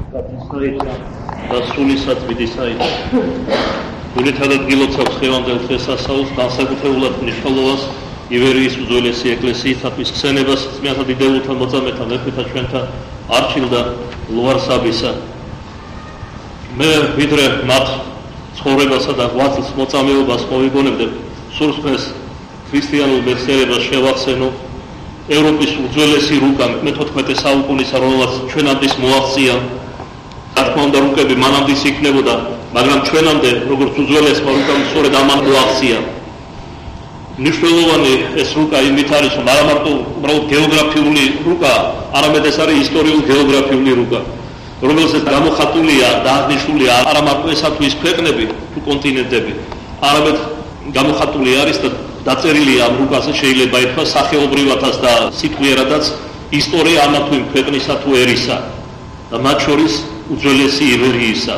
და სულისაც ვიდისაით. გულითადად გილოცავს ხევანდელ დღესასწაულს განსაკუთრებულად მნიშვნელობას ივერიის უძველესი ეკლესიისათვის ხსენებას წმინდა დიდებულთა მოწამეთა მეფეთა ჩვენთა არჩილ და ლუარსაბისა. მე ვიდრე მათ ცხოვრებასა და ღვაწლს მოწამეობას მოვიგონებდებ, სურს დღეს ქრისტიანულ მეხსიერებას შევახსენო ევროპის უძველესი რუკა მე-14 საუკუნისა, რომელსაც ჩვენამდე მოაღწია. რა თქმა უნდა, რუკები მანამდე იქნებოდა, მაგრამ ჩვენამდე როგორც უძველესმა რუკამ სწორედ ამან მოაღწია. მნიშვნელოვანი ეს რუკა იმით არის, რომ არა მარტო უბრალოდ გეოგრაფიული რუკა, არამედ ეს არის ისტორიულ გეოგრაფიული რუკა, რომელზეც გამოხატულია და აღნიშნულია არა მარტო ესა თუ ის ქვეყნები თუ კონტინენტები, არამედ გამოხატული არის და დაწერილია ამ რუკაზე შეიძლება ითქვას სახეობრივადაც და სიტყვიერადაც ისტორია ამა თუ იმ ქვეყნისა თუ ერისა და მათ შორის უძველესი ივერიისა.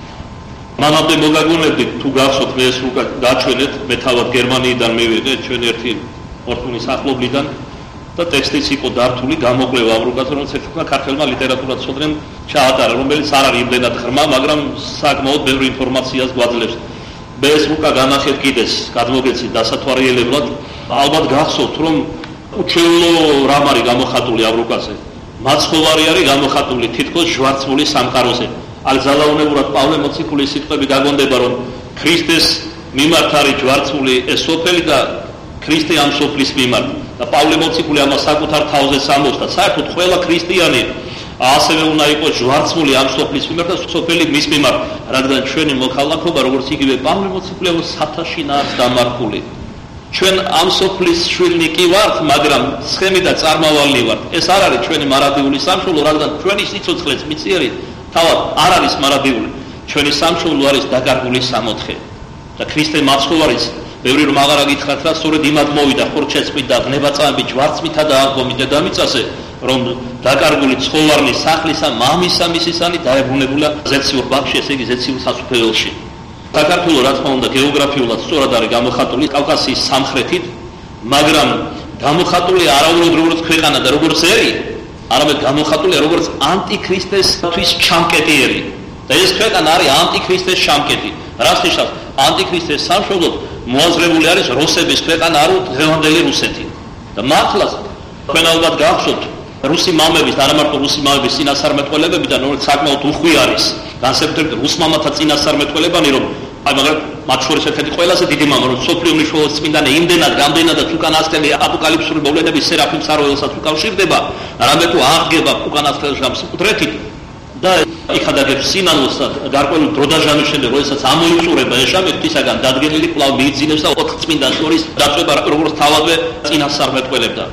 მანამდე მოგაგონებდით თუ გახსოვთ მე ეს რუკა გაჩვენეთ, მე თავად გერმანიიდან მივიღე ჩვენ ერთი პორტუნის ახლობლიდან და ტექსტიც იყო დართული გამოკვლევა ამ რუკაზე, რომელიც ერთმა ქართველმა ლიტერატურაცოდნემ ჩაატარა, რომელიც არ არის იმდენად ღრმა, მაგრამ საკმაოდ ბევრი ინფორმაციას გვაძლევს. მე ეს რუკა განახეთ კიდეს, გადმოგეცით დასათვალიერებლად, ალბათ გახსოვთ, რომ უჩვეულო რამ არის გამოხატული ამ რუკაზე. მაცხოვარი არის გამოხატული თითქოს ჟვარცმული სამყაროზე. ал ძალაუნებურად პავლე მოციქულის სიტყვები გაგონდება, რომ ქრისტეს მიმართ არის ჯვარცმული ეს სოფელი და ქრისტე ამ სოფლის მიმართ. და პავლე მოციქული ამას საკუთარ თავზე სამოსდა. საერთოდ ყველა ქრისტიანი ასევე უნდა იყოს ჯვარცმული ამ სოფლის მიმართ და სოფელი მის მიმართ, რადგან ჩვენი მოქალაქობა, როგორც იგივე პავლე მოციქული, სათავშინაა დამარხული. ჩვენ ამ სოფლის შვილნი კი ვართ, მაგრამ ცხენი და წარმავალნი ვართ. ეს არ არის ჩვენი მარადიული სამშობლო, რადგან ჩვენი სიცოცხლეც მიწიერი თავად არ არის მარადიული. ჩვენი სამშობლო არის დაკარგული სამოთხე. და ქრისტე მაცხოვარიც, ბევრი რომ აღარ აგითხრათ რა, სწორედ იმად მოვიდა ხორჩეწმით და ღნებაწამებით ჯვარცმითა და აღდგომით დედამიწაზე, რომ დაკარგული ცხოვარნი სახლისა მამისა მისისანი დაებრუნებულა ზეციურ ბაღში, ესე იგი ზეციურ სასუფეველში. საქართველო რა თქმა უნდა გეოგრაფიულად სწორად არის გამოხატული კავკასიის სამხრეთით, მაგრამ გამოხატული არაუბრალოდ როგორც ქვეყანა და როგორც ერი, არამედ გამოხატულია როგორც ანტიქრისტესთვის ჩამკეტიერი. და ეს ქვეყანა არის ანტიქრისტეს ჩამკეტი. რას ნიშნავს? ანტიქრისტეს სამშობლოდ მოაზრებული არის რუსების ქვეყანა, არა დღევანდელი რუსეთი. და მართლაც თქვენ ალბათ გახსოვთ რუსი მამების და არა მარტო რუსი მამების წინასწარმეტყველებებიდან, რომელიც საკმაოდ უხვი არის, განსაკუთრებით რუს მამათა წინასწარმეტყველებანი, რომ მაგრამ მათ შორის ერთ-ერთი ყველაზე დიდი მამა, რომ სოფლიო მნიშვნელობის წმინდანი იმდენად გამდენადაც უკანასკნელი აპოკალიფსური მოვლენების სერაფიმ საროელსაც უკავშირდება, რამე თუ აღგება უკანასკნელს გამსკუთრებით და იქადაგებს სინანულს და გარკვეული დროდაჟამის შემდეგ, როდესაც ამოიწურება ეშამი ღვთისაგან დადგენილი კვლავ მიიძინებს და 4 წმინდანს შორის დაწვება, როგორც თავადვე წინასწარმეტყველებდა.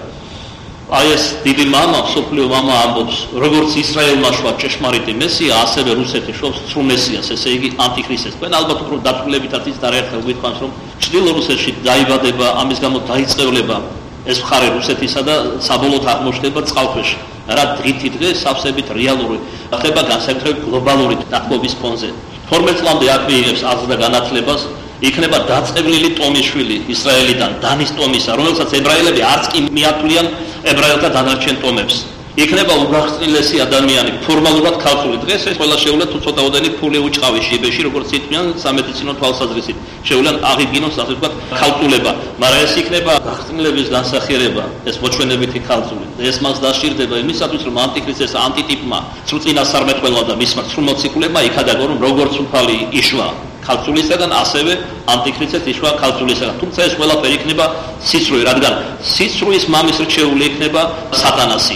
აი ეს დიდი მამა, სოფლიო მამა ამბობს, როგორც ისრაელმა შვა ჭეშმარიტი მესია, ასევე რუსეთი შობს სრულ მესიას, ესე იგი ანტიქრისტეს. თქვენ ალბათ უფრო დაწვრილებითაც ის დარაერთხელ გითქვამს, რომ ჩრდილო რუსეთში დაიბადება, ამის გამო დაიწყევლება ეს მხარე რუსეთისა და საბოლოოდ აღმოჩნდება წყალქვეშ. რა დღითი დღე სავსებით რეალური ხდება განსაკუთრებით გლობალური დათბობის ფონზე. 12 წლამდე აქ მიიღებს აზრს და განათლებას, იქნება დაწყევლილი ტომიშვილი ისრაელიდან, დანის ტომისა, რომელსაც ებრაელები არც კი მიათვლიან ებრაელთა დანარჩენ ტომებს. იქნება უგახსნილესი ადამიანი, ფორმალურად ქალწული. დღეს ეს ყველა შეუძლია თუ ცოტაოდენი ფული უჭყავი შიბეში, როგორც იტყვიან სამედიცინო თვალსაზრისით. შეუძლია აღიდგინოს ასე ვთქვათ ქალწულება, მაგრამ ეს იქნება გახსნილების განსახიერება, ეს მოჩვენებითი ქალწული. და ეს მას დასჭირდება იმისათვის, რომ ანტიქრისტეს ანტიტიპმა, წინასწარმეტყველმა და მისმა სრულმოციქულებმა იქადაგონ, რომ როგორც უფალი იშვა ქალწულისაგან, ასევე ანტიქრისტეს იშვა ქალწულისაგან. თუმცა ეს ყველაფერი იქნება სიცრუე, რადგან სიცრუის მამის რჩეული იქნება სატანასი.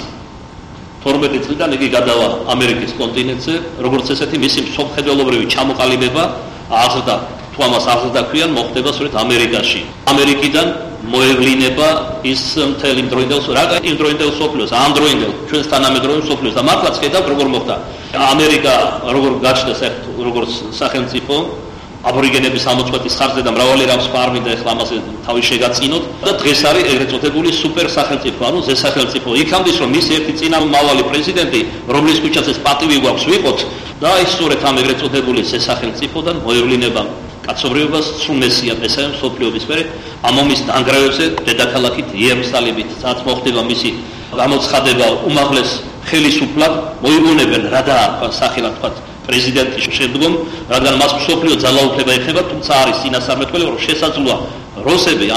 12 წლიდან იგი გადავა ამერიკის კონტინენტზე, როგორც ესეთი მისი მსოფლმხედველობრივი ჩამოყალიბება აღზრდა, თუ ამას აღზრდა ქვიან, მოხდება სწორედ ამერიკაში. ამერიკიდან მოევლინება ის მთელ იმ დროინდელ სოფლიოს, ამ დროინდელ ჩვენს თანამედროვე სოფლიოს და მართლაც ხედავთ როგორ მოხდა. ამერიკა როგორ გაჩნდა როგორც სახელმწიფო, აბორიგენების ამოწყვეტის ხარჯზე და მრავალი რამს ფარმიდა, ეხლა ამაზე თავი შეგაწინოთ და დღეს არის ეგრეთ წოდებული სუპერ სახელმწიფო, ანუ ზესახელმწიფო. იქამდე რომ მის ერთი წინამავალი პრეზიდენტი, რომლის ქუჩაზე პატივი გვაქვს ვიყოთ და ის სწორედ ამ ეგრეთ წოდებული ზესახელმწიფოდან მოევლინება კაცობრიობას სრულ მესიად, ესაა მსოფლიობის მერე ამ ომის დანგრევებზე დედაქალაქით იერუსალიმით, სადაც მოხდება მისი გამოცხადება უმაღლეს ხელისუფლად მოიგონებენ რა დაარქვა სახელად თქვა პრეზიდენტის შემდგომ, რადგან მას მსოფლიო ძალაუფლება ეხება, თუმცა არის წინასწარმეტყველი, რომ შესაძლოა რუსები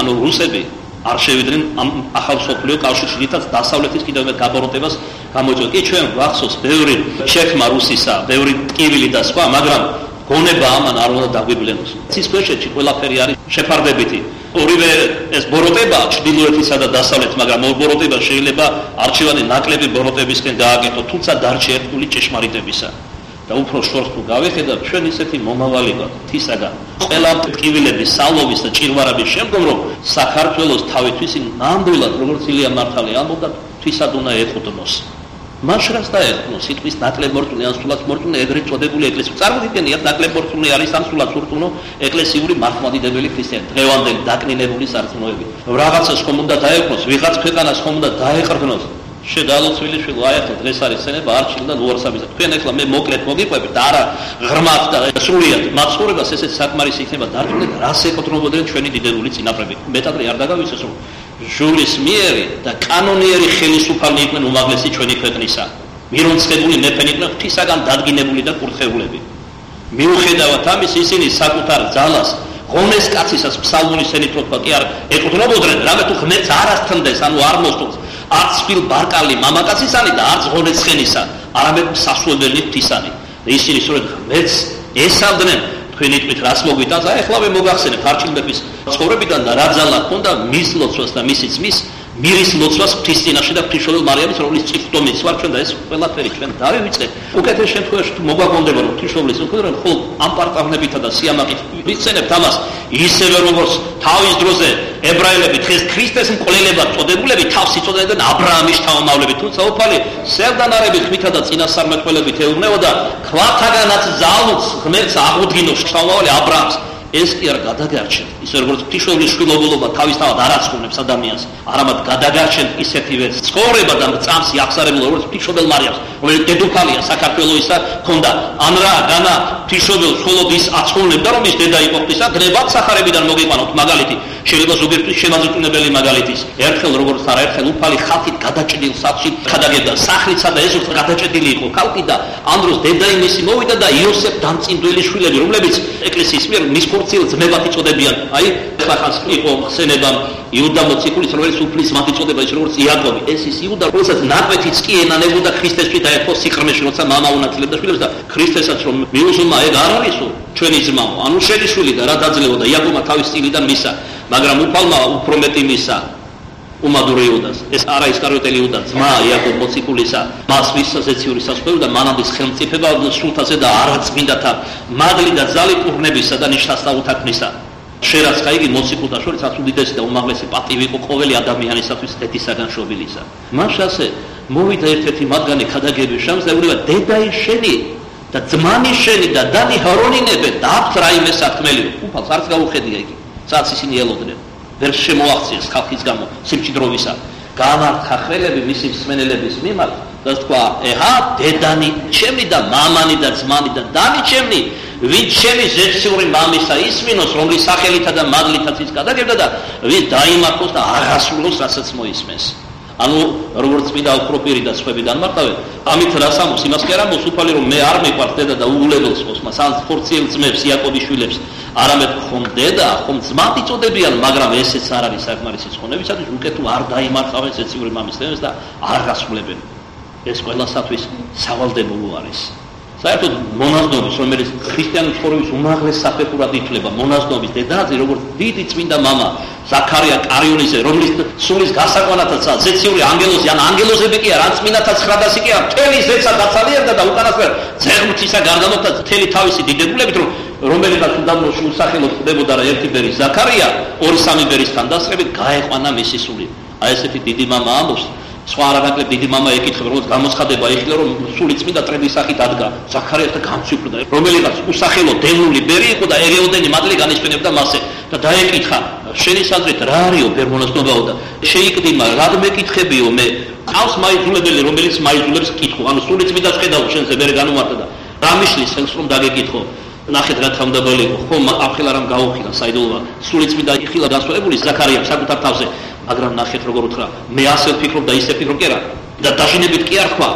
არ შევიდნენ ამ ახალ მსოფლიო კავშირში, რითაც დასავლეთის კიდევ მეტ გაბოროტებას გამოიწვია. კი ჩვენ გვახსოვს ბევრი შექმნა რუსისა, ბევრი ტკივილი და სხვა, მაგრამ გონება ამან არ უნდა დაგვიბლენოს. ცისქვეშეთში ყველაფერი არის შეფარდებითი. ორივე ეს ბოროტება ჩრდილოეთისა და დასავლეთის, მაგრამ ბოროტება შეიძლება არჩევანი ნაკლები ბოროტებისკენ გააკეთო, თუმცა დარჩა ერთგული ჭეშმარიტებისა. და უფრო შორს თუ გავეხედავ, ჩვენ ისეთი მომავალი გვაქვს თისაგან. ყველა ტკივილების, სალობის და ჭირვარების შემდგომ, რომ საქართველოს თავისთვის ნამდვილად, როგორც ილია მართალი ამბობდა, თვისად უნდა ეყუდნოს. მას რას დაეყუდნოს? სიტყვის ნაკლებმორწმუნე ან სულაც მორწმუნე ეგრეთ წოდებული ეკლესია. წარმოგიდგენიათ, ნაკლებმორწმუნე არის ან სულაც მორწმუნე ეკლესიური მართლმადიდებელი ქრისტიანი, დღევანდელი დაკნინებული სარწმუნოები. რაღაცას ხომ უნდა დაეყუდნოს, ვიღაც ქვეყანას ხომ უნდა დაეყრდნოს. შედალოცვილიშვილი აიხო დღეს არის სცენება არჩილ და ლუარსაბიზა. თქვენ ახლა მე მოკლედ მოგიყვებით და არა ღრმად და სრულიად მაცხოვრებას ესეც საკმარისი იქნება დარწმუნდეთ რას ეკუთვნებოდნენ ჩვენი დიდებული წინაპრები. მეტადრე არ დაგავიწყოს რომ ჟულის მიერი და კანონიერი ხელისუფალი იყვნენ უმაღლესი ჩვენი ქვეყნისა. მირონცხებული მეფენი იყვნენ ღვთისაგან დადგინებული და კურთხეულები. მიუხედავად ამის ისინი საკუთარ ძალას ღონეს კაცისას ფსალმუნის ენითროთვა კი არ ეკუთვნებოდნენ, რამე თუ ღმერთს არ ასთმდეს, ანუ არ მოსწონს არც სპილ ბარკალი მამაკაცისანი და არც ღონესხენისა, არამედ სასუებელი ღვთისანი. ისინი სწორედ ღმერთს ესავდნენ. თქვენი თვით რას მოგვიტანს? აი ახლავე მოგახსენებთ არჩილდების ცხოვრებიდან და რა ძალა ჰქონდა მის ლოცვას და მისი ძმის მირის ლოცვას ღვთისწინაშე და ღვთისმშობელ მარიამის, რომლის წიფტომიც ვარ ჩვენ და ეს ყველაფერი ჩვენ დავივიწყეთ. უკეთეს შემთხვევაში თუ მოგვაგონდება რომ ღვთისმშობლის უქმედრენ ხოლ ამ პარტავნებით და სიამაყით ვიცენებთ ამას ისევე როგორც თავის დროზე ებრაელები დღეს ქრისტეს მკვლელებად წოდებულები თავს იწოდებდნენ აბრაამის შთამომავლები, თუმცა უფალი სევდანარები ხმითა და წინასწარმეტყველებით ეუბნებოდა ქვათაგანაც ძალუც ღმერთს აღუდგინოს შთამომავალი აბრაამს. ეს კი არ გადაგარჩენთ, ისე როგორც ღვთისმშობლის შვილობილობა თავისთავად არ აცხოვნებს ადამიანს, არამედ გადაგარჩენთ ისეთივე ცხოვრება და წამს იახსარებულ როგორც ღვთისმშობელ მარიამს, რომელიც დედოფალია საქართველოსისა, ქონდა ანრა განა ღვთისმშობელ მხოლოდ ის აცხოვნებდა, რომ ის დედა იყო ღვთისა, გნებად სახარებიდან მოგიყვანოთ მაგალითი, შეიძლება ზოგიერთი შემაძუტუნებელი მაგალითის. ერთხელ როგორც არაერთხელ უფალი ხალხით გადაჭედილ სახლში გადაგებდა, სახლისა და ეზოს გადაჭედილი იყო ხალხი და ამ დროს დედა იმისი მოვიდა და იოსებ დამწინდველი შვილები, რომლებიც ეკლესიის მიერ მის ხორციელ ძმებად იწოდებიან. აი, ხახანს იყო ხსენებამ იუდა მოციქულის, რომელიც უფლის მათ იწოდება, ის როგორც იაკობი. ეს ის იუდა, რომელსაც ნაკვეთიც კი ენანებოდა ქრისტესთვის და ერთო სიყრმეში, როცა მამა უნათლებდა შვილებს და ქრისტესაც რომ მიუზრმა ეგ არ არისო, ჩვენი ძმაო, ანუ შენი შვილი და რა დაძლებოდა იაკობმა თავის სტილიდან მისა, მაგრამ უფალმა უფრო მეტი მისა. უმადური იუდას. ეს არა ისკარიოტელი იუდა, ძმა იაკობ მოციქულისა, მას ვისაზეციური სასწაული და მანამდის ხელმწიფება სულთაზე და არაწმინდათა მადლი და ძალი კურნებისა და ნიშნასა უთაქმნისა. შერაც ხაიგი მოციქულთა შორის უდიდესი და უმაღლესი პატივი იყო ყოველი ადამიანისათვის დედისაგან შობილისა. მას ასე მოვიდა ერთ-ერთი მათგანი ქადაგების შამს და ეუბნება დედაი შენი და ძმანი შენი და დანი ჰარონინებენ და აქვთ რაიმე სათქმელი. უფალს არც გაუხედია იგი, სადაც ისინი ელოდნენ. ვერ შემოაღწიეს ხალხის გამო სიმჭიდროვისა. გამართა ხელები მისი მსმენელების მიმართ და თქვა, ეჰა, დედანი ჩემი და მამანი და ძმანი და დანი ჩემი, ვინც ჩემი ზეციური მამისა ისმინოს, რომლის სახელითა და მადლითაც ის გადაგებდა და ვინც დაიმარხოს და აღასრულოს, რასაც მოისმენს. ანუ როგორც წმინდა ოქროპირი და სხვები დამართავენ, ამით რას ამბობს? იმას კი არ ამბობს უფალი, რომ მე არ მიყვარს დედა და უულებელს ხოსმას, ან ხორციელ ძმებს, იაკობის შვილებს, არამედ ხომ დედა, ხომ ძმად იწოდებიან, მაგრამ ესეც არ არის საკმარისი ცხონებისათვის, უკეთ თუ არ დაიმარხავენ ზეციური მამის თემებს და არ გასრულებენ. ეს ყველასათვის სავალდებულო არის. საერთოდ მონაზვნობის, რომელიც ქრისტიანული ცხოვრების უმაღლეს საფეხურად ითვლება, მონაზვნობის დედაძე, როგორც დიდი წმინდა მამა ზაქარია კარიონიზე, რომლის სულის გასაყვანათაც ზეციური ანგელოზი, ან ანგელოზები კი არა, ან წმინდათა 900 კი არა, მთელი ზეცა დაცალიერდა და უკანასკნელ ზეღმთისა გარდამოხდა მთელი თავისი დიდებულებით, რომელიღაც უდაბნოში უსახელოდ ხდებოდა რა ერთი ბერის ზაქარია, 2-3 ბერისთან დასწრებით გაეყვანა მისი სული. აი ესეთი დიდი მამა ამბობს. სხვა არანაკლებ დიდი მამა ეკითხება, როგორც გამოცხადება ეხლა, რომ სული წმინდა ტრების სახით ადგა ზაქარიასთან გამციფრდა, რომელიღაც უსახელო დევნული ბერი იყო და ერეოდენი მადლი განისვენებდა მასზე და დაეკითხა, შენი საზრით რა არისო ბერმონაზნობაო და შეიკდიმა, რად მეკითხებიო მე, ყავს მაიძულებელი, რომელიც მაიძულებს კითხო, ანუ სული წმინდა შედაო შენზე ბერი განუმარტა და რა მიშლის ხელს რომ დაგეკითხო. ნახეთ რა თავმდაბალი იყო, ხომ აფხილა რამ გაუხილა საიდუმლოა, სული წმინდა იხილა დასვენებული ზაქარიამ საკუთარ თავზე. მაგრამ ნახეთ როგორ უთხრა, მე ასე ვფიქრობ და ისე ვფიქრობ კი არა და დაშინებით კი არ თქვა,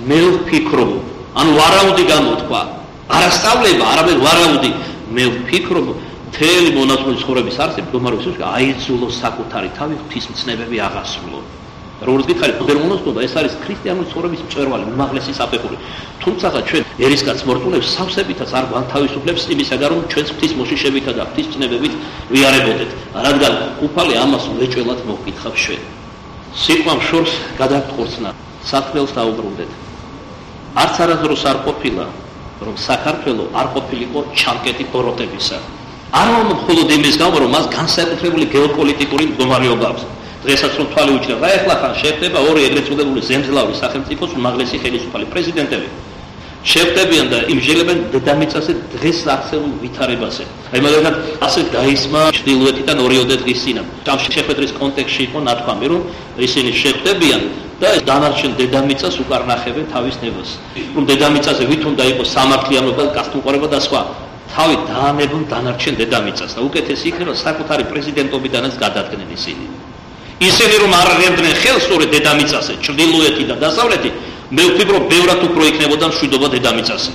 მე ვფიქრობ, ანუ ვარაუდი გამოთქვა, არასწავლება, არამედ ვარაუდი, მე ვფიქრობ, მთელი მონაწილე ცხოვრების არსი მდგომარეობის აიძულო საკუთარი თავი ღვთისმცნებები აღასრულო. როგორც გითხარით, მოდერნულობა ეს არის ქრისტიანული ცხოვრების მწვერვალი, უმაღლესი საფეხური. თუმცა ჩვენ ერისკაც მორწმუნეებს სავსებითაც არ განთავისუფლებს იმისაგან, რომ ჩვენს ღვთის მოშიშებითა და ღვთისმცნებებით ვიარებოდეთ, რადგან უფალი ამას უეჭველად მოგკითხავს ჩვენ. სიტყვამ შორს გადაგტყორცნა, საქმელს დაუბრუნდეთ. არც არასდროს არ ყოფილა, რომ საქართველო არ ყოფილიყო ჩამკეტი ბოროტებისა. არ მხოლოდ იმის გამო, რომ მას განსაკუთრებული გეოპოლიტიკური მდგომარეობა აქვს. დღესაც რომ თვალი უჭირავს, რა ეხლა ხან შეხვდება ორი ეგრეთ წოდებული ზემძლავრი სახელმწიფოს უმაღლესი ხელისუფალი პრეზიდენტები. შეხვდებიან და იმჟელებენ დედამიწაზე დღეს აქცევულ ვითარებაზე. აი მაგალითად ასე დაისმა ჩრდილოეთიდან 2 დღის წინათ. ამ შეხვედრის კონტექსტში იყო ნათქვამი, რომ ისინი შეხვდებიან და დანარჩენ დედამიწას უკარნახებენ თავის ნებას. რომ დედამიწაზე ვით უნდა იყოს სამართლიანობა, გასტუმყურება და სხვა. თავი დაანებონ დანარჩენ დედამიწას და უკეთესი იქნება საკუთარი პრეზიდენტობიდანაც გადადგნენ ისინი. ისინი რომ არ აღებდნენ ხელს სწორედ დედამიწაზე, ჩრდილოეთი და დასავლეთი, მე ვფიქრობ, ბევრად უფრო იქნებოდა მშვიდობა დედამიწაზე.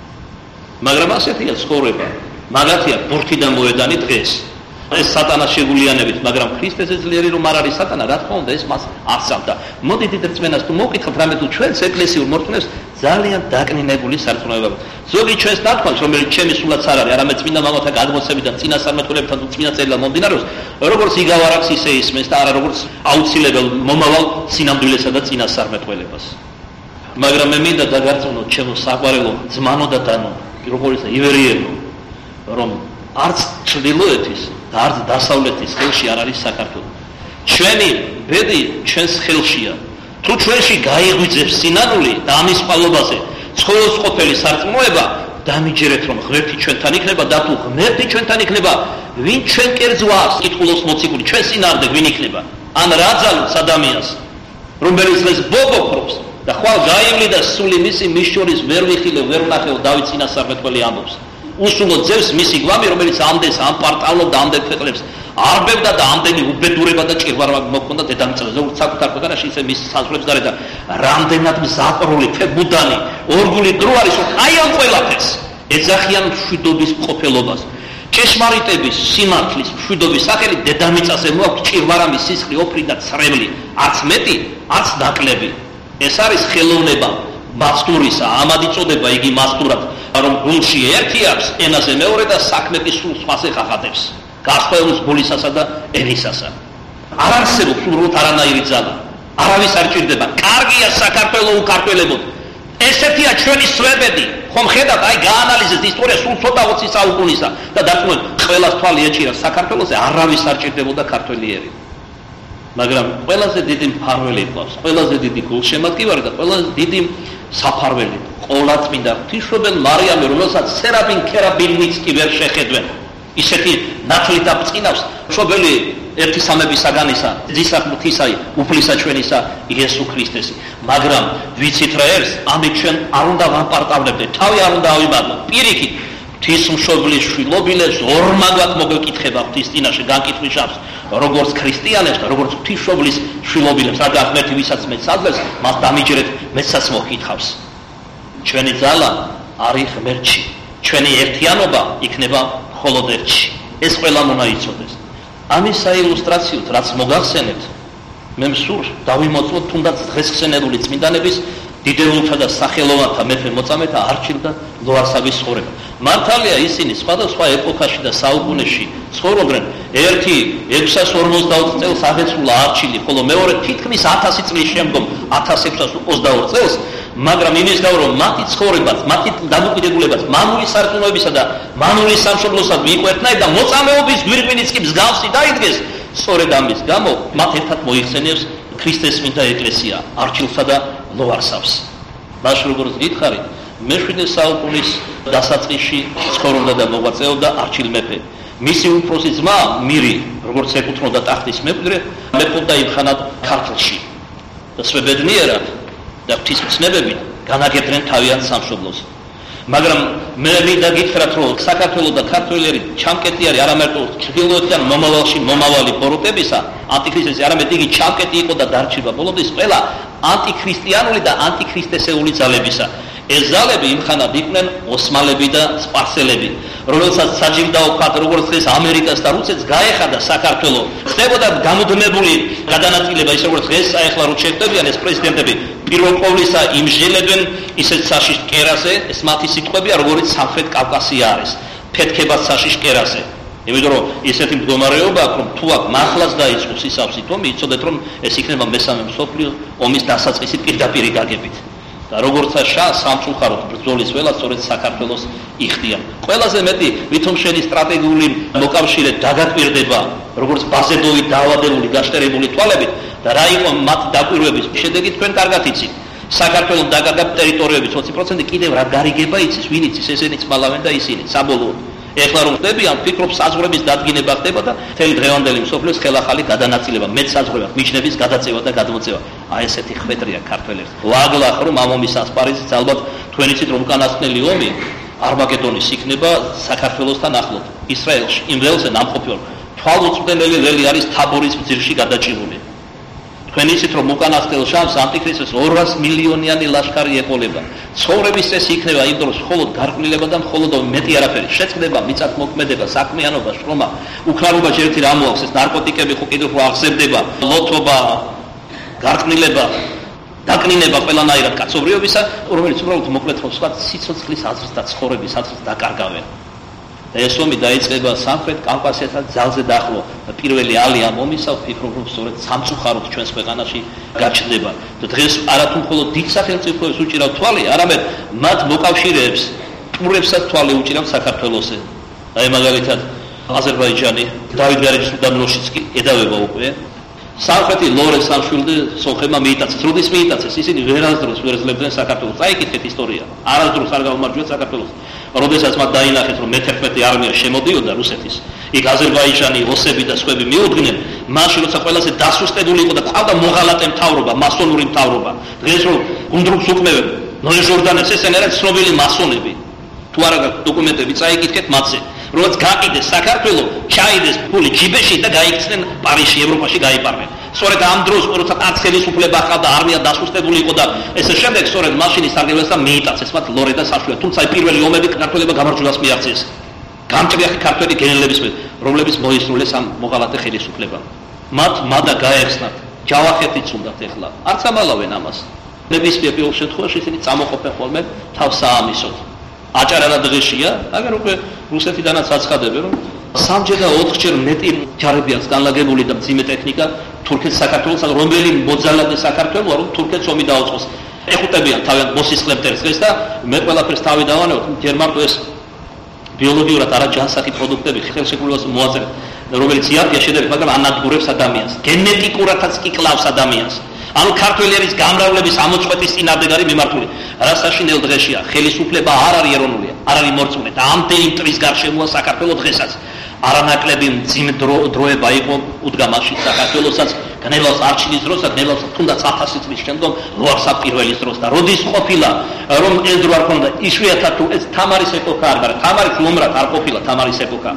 მაგრამ ასეთია ცხოვრება, მაგათია ბურთი და მოედანი დღეს. ეს სატანას შეგულიანებით, მაგრამ ქრისტეზე ძლიერი რომ არ არის სატანა, რა თქმა უნდა, ეს მას აღსავდა. მოდით რწმენას თუ მოვკითხოთ, რამე თუ ჩვენს ეკლესიურ მორწმუნეებს ძალიან დაკნინებული სარწმუნოება. ზოგი ჩვენს დათქვას, რომელიც ჩემი სულაც არ არის, არამედ წმინდა მამათა გადმოცემიდან წინასწარმეტყველებთან თუ წინა წერილად მომდინარეობს, როგორც იგავ არაქს ისე ისმენს და არა როგორც აუცილებელ მომავალ სინამდვილესა და წინასწარმეტყველებას. მაგრამ მე მინდა დაგარწმუნოთ ჩემო საყვარელო ძმანო და დანო, როგორც ივერიელო, რომ არც ჩრდილოეთის და არც დასავლეთის ხელში არ არის საქართველო. ჩვენი ბედი ჩვენს ხელშია. თუ ჩვენში გაიღვიძებს სინანული და ამის ყალობაზე ცხოველს ყოფილი სარწმუნოება, დამიჯერეთ რომ ღმერთი ჩვენთან იქნება და თუ ღმერთი ჩვენთან იქნება, ვინ ჩვენ კერძვას კითხულობს მოციქული, ჩვენ სინამდვილე ვინ იქნება? ან რა ძალებს ადამიანს, რომელიც ეს ბობოქრობს და ხვალ გაივლი და სული მისი მის შორის ვერ ვიხილე, ვერ ვნახეო დავით წინასწარმეტყველი ამბობს. უსულოდ ძევს მისი გვამი, რომელიც ამდენს ამ პარტალობდა, ამდენ ქვეყნებს არბებდა და ამდენი უბედურება და ჭირვარმა მოქონდა დედამიწაზე, როგორც საკუთარ ქვეყანაში, ისე მის საზღვრებს გარეთ და რამდენად მზაპრული, ფებუდანი, ორგული დრო არის, რომ აი ამ ყველაფერს ეძახიან მშვიდობის მყოფელობას. ჭეშმარიტების, სიმართლის, მშვიდობის სახელი დედამიწაზე მოაქვს ჭირვარამის სისხლი, ოფრი და ცრემლი, არც მეტი, არც ნაკლები. ეს არის ხელოვნება მასტურისა, ამად იწოდება იგი მასტურად, რომ გულში ერთი აქვს, ენაზე მეორე და საქმე კი სულ სხვაზე ხახატებს. გასწავლოს გულისასა და ენისასა. არ არსებობს უბრალოდ არანაირი ძალა. არავის არ ჭირდება. კარგია საქართველო უკარკველებოდ. ესეთია ჩვენი სვებედი. ხომ ხედავთ, აი გაანალიზეთ ისტორია სულ ცოტა 20 საუკუნისა და დაწუნეთ, ყველას თვალი ეჭირა საქართველოზე, არავის არ ჭირდებოდა ქართველიერი. მაგრამ ყველაზე დიდი მფარველი ყავს, ყველაზე დიდი გულშემატკივარი და ყველაზე დიდი საფარველი, ყოვლადწმინდა ღვთისმშობელ მარიამი, რომელსაც სერაფიმ ქერაბინიც კი ვერ შეხედვენ. ისეთი ნათლით აბწყინავს მშობელი ერთი სამების საგანისა, ძისა ღვთისა, უფლისა ჩვენისა იესო ქრისტესი. მაგრამ ვიცით რა ერს, ამით ჩვენ არ უნდა ვამპარტავნებდეთ, თავი არ უნდა ავიმარჯვოთ. პირიქით, ღვთისმშობლის შვილობილებს ორმაგად მოგეკითხება ღვთის წინაშე განკითხვის შანსს, როგორც ქრისტიანებს და როგორც ღვთისმშობლის შვილობილებს, რადგან ღმერთი ვისაც მეც აძლევს, მას დამიჯერეთ, მეცაც მოგკითხავს. ჩვენი ძალა არის ღმერთში, ჩვენი ერთიანობა იქნება მხოლოდ ერთში. ეს ყველამ უნდა იცოდეს. ამის საილუსტრაციოდ, რაც მოგახსენებთ, მე მსურს დავიმოწმოთ თუნდაც დღეს ხსენებული წმინდანების დიდეულთა და სახელოვანთა მეფე მოწამეთა არჩილ და ლოარსაბის ცხოვრება. მართალია ისინი სხვადასხვა ეპოქაში და საუკუნეში ცხოვრობდნენ. ერთი 640 წელს აღეცვლა არჩილი, ხოლო მეორე თითქმის 1000 წლის შემდგომ 1622 წელს, მაგრამ იმის გამო რომ მათი ცხოვრებაც, მათი დამოკიდებულებაც მამული სარწმუნოებისა და მამული სამშობლოსად მიყვერთნაი და მოწამეობის გვირგვინიც კი მსგავსი დაიდგეს, სწორედ ამის გამო მათ ერთად მოიხსენიებს ქრისტეს წმინდა ეკლესია არჩილსა და ლოარსაბს. მაშინ როგორც გითხარით, მე-7 საუკუნის დასაწყისში ცხოვრობდა და მოღვაწეობდა არჩილ მეფე. მისი უფროსი ძმა მირი, როგორც ეკუთვნოდა ტახტის მემკვიდრე, მეფობდა იმხანად ქართლში. და სვებედნიერად და ღვთისმცნებებით განაგებდნენ თავიანთ სამშობლოს. მაგრამ მე მინდა გითხრათ, რომ საქართველოს და ქართველები ჩამკეტი არის არამარტო ჩრდილოეთიდან მომავალი ბოროტებისა, ანტიქრისტეს, არამედ იგი ჩამკეტი იყო და დარჩება ბოლომდე ყველა ანტიქრისტიანული და ანტიქრისტესეული ძალებისა. ეს ძალები იმხანად იყვნენ ოსმალები და სპარსელები, რომელსაც საჯილდაო ხატ როგორც დღეს ამერიკას და რუსეთს გაეხადა საქართველოს, ხდებოდა გამუდმებული გადანაწილება, ისე როგორც დღეს ახლა რო შეხვდებიან ეს პრეზიდენტები, პირველ ყოვლისა იმჟელებენ ისეთ საშიშ კერაზე, ეს მათი სიტყვებია, როგორც სამხრეთ კავკასია არის, ფეთქება საშიშ კერაზე. იმიტომ რომ ისეთი მდგომარეობა აქვს, რომ თუ აქ მართლაც დაიწყოს სისავსით ომი, იცოდეთ რომ ეს იქნება მესამე მსოფლიო ომის დასაწყისი პირდაპირ გაგებით. და როგორც სამწუხაროდ ბრძოლის ველა სწორედ საქართველოს იხდიან. ყველაზე მეტი ვითომ შენი სტრატეგიული მოკავშირე დაგაკვირდება, როგორც ბაზედოვი დაავადებული გაშტერებული თვალებით და რა იყო მათ დაკვირვების შედეგი თქვენ კარგად იცით. საქართველოს დაგაგებ ტერიტორიების 20% კიდევ რა გარიგება იცის, ვინ იცის, ესენიც მალავენ და ისინი საბოლოოდ. ეხლა რომ ხდებიან, ვფიქრობ საზღვრების დადგინება ხდება და მთელი დღევანდელი მსოფლიოს ხელახალი გადანაწილება, მეტ საზღვრებად მიჩნების გადაწევა და გადმოწევა. აი ესეთი ხვედრია ქართველებს. ვაგლახ რომ ამ ომის ასპარეზით ალბათ თქვენ იცით რომ უკანასკნელი ომი არმაგედონის იქნება საქართველოსთან ახლოს, ისრაელში, იმ ველზე ნამყოფი თვალუწვდენელი ველი არის თაბორის ძირში გადაჭიმული. თქვენ იცით რომ უკანასკნელ შამს ანტიქრისტეს 200 მილიონიანი ლაშქარი ეყოლება. ცხოვრების წესი იქნება იმ დროს მხოლოდ გარყვნილება და მხოლოდ მეტი არაფერი. შეწყდება მიწათმოქმედება, საქმიანობა, შრომა, უკრაობა ჯერეთი რა მოაქვს, ეს ნარკოტიკები ხო კიდევ აღზევდება, ლოთობა, გარყვნილება, დაკნინება ყველანაირად კაცობრიობისა, რომელიც უბრალოდ მოკლედ რომ სხვა სიცოცხლის აზრს და ცხოვრების აზრს დაკარგავენ. და ეს ომი დაიწყება სამხრეთ კავკასიასთან ძალზე დაახლო და პირველი ალი ამ ომისა ვფიქრობ რომ სწორედ სამწუხაროდ ჩვენს ქვეყანაში გაჩნდება და დღეს არათუ მხოლოდ დიდ სახელმწიფოებს უჭირავ თვალი, არამედ მათ მოკავშირეებს, ტურებსაც თვალი უჭირავ საქართველოსზე. აი მაგალითად აზერბაიჯანი დავით გარეჯის უდაბნოშიც კი ედავება უკვე. სამხრეთი ლორე სამშვილდე სოხემა მიიტაცეს, როდის მიიტაცეს, ისინი ვერასდროს ვერ ძლევდნენ საქართველოს. წაიკითხეთ ისტორია. არასდროს არ გაუმარჯვეთ საქართველოს. როდესაც მათ დაინახეს რომ მე-11 არმია შემოდიოდა რუსეთის, იქ აზერბაიჯანი, ოსები და სხვები მიუდგნენ, მაშინ როცა ყველაზე დასუსტებული იყო და ყავდა მოღალატე მთავრობა, მასონური მთავრობა. დღეს რომ გუნდრუქს უკმევენ, ნოე ჟორდანეს ესენ არიან ცნობილი მასონები. თუ არა გაქვთ დოკუმენტები, წაიკითხეთ მათზე. როცა გაყიდეს საქართველოს, ჩაიდეს ფული ჯიბეში და გაიქცნენ პარიზში, ევროპაში გაიპარნენ. სწორედ ამ დროს, როცა ხელისუფლება ახალდა, არმია დასუსტებული იყო და ესე შემდეგ, სწორედ მაშინ სარგებლესთან მიიტაცეს მათ ლორე და საშუალო. თუმცა პირველი ომები ქართველებმა გამარჯვებას მიაღწიეს. გამჭრიახი ქართველი გენერლების მე, რომლებიც მოისრულეს ამ მოღალატე ხელისუფლებამ. მათ მადა გაეხსნათ, ჯავახეთიც უნდათ ეხლა. არც ამალავენ ამას. ნებისმიერ პირველ შემთხვევაში ისინი წამოყოფენ ხოლმე თავს საამისოდ. აჭარა დღეშია, მაგრამ უკვე რუსეთიდანაც აცხადებენ, რომ 3-ჯერ და 4-ჯერ მეტი ჯარები აქვს განლაგებული და მძიმე ტექნიკა თურქეთს საქართველოს, რომელი მოძალადე საქართველოა, რომ თურქეთს ომი დაუწყოს. ეხუტებიან თავიანთ მოსისხლე მტერს დღეს და მე ყველაფერს თავი დავანებოთ, ჯერ მარტო ეს ბიოლოგიურად არაჯანსაღი პროდუქტები ხელშეკრულებას მოაწერეთ, რომელიც იაფია შედარებით, მაგრამ ანადგურებს ადამიანს. გენეტიკურადაც კი კლავს ადამიანს. ანუ ქართველების გამრავლების ამოწყვეტის წინააღმდეგ არის მიმართული. რა საშინელ დღეშია, ხელისუფლება არ არის ეროვნულია, არ არის მორწმუნე და ამდენი მტრის გარშემოა საქართველოს დღესაც. არანაკლები მძიმე დროება იყო უდგამაში საქართველოსაც, გნელავს არჩილის დროს და გნელავს თუნდაც 1000 წლის შემდგომ ლუარსაბ-პირველის დროს და როდის ყოფილა რომ ეს დრო არ ქონდა, იშვიათად თუ ეს თამარის ეპოქა არ, მაგრამ თამარის ლომრად არ ყოფილა თამარის ეპოქა.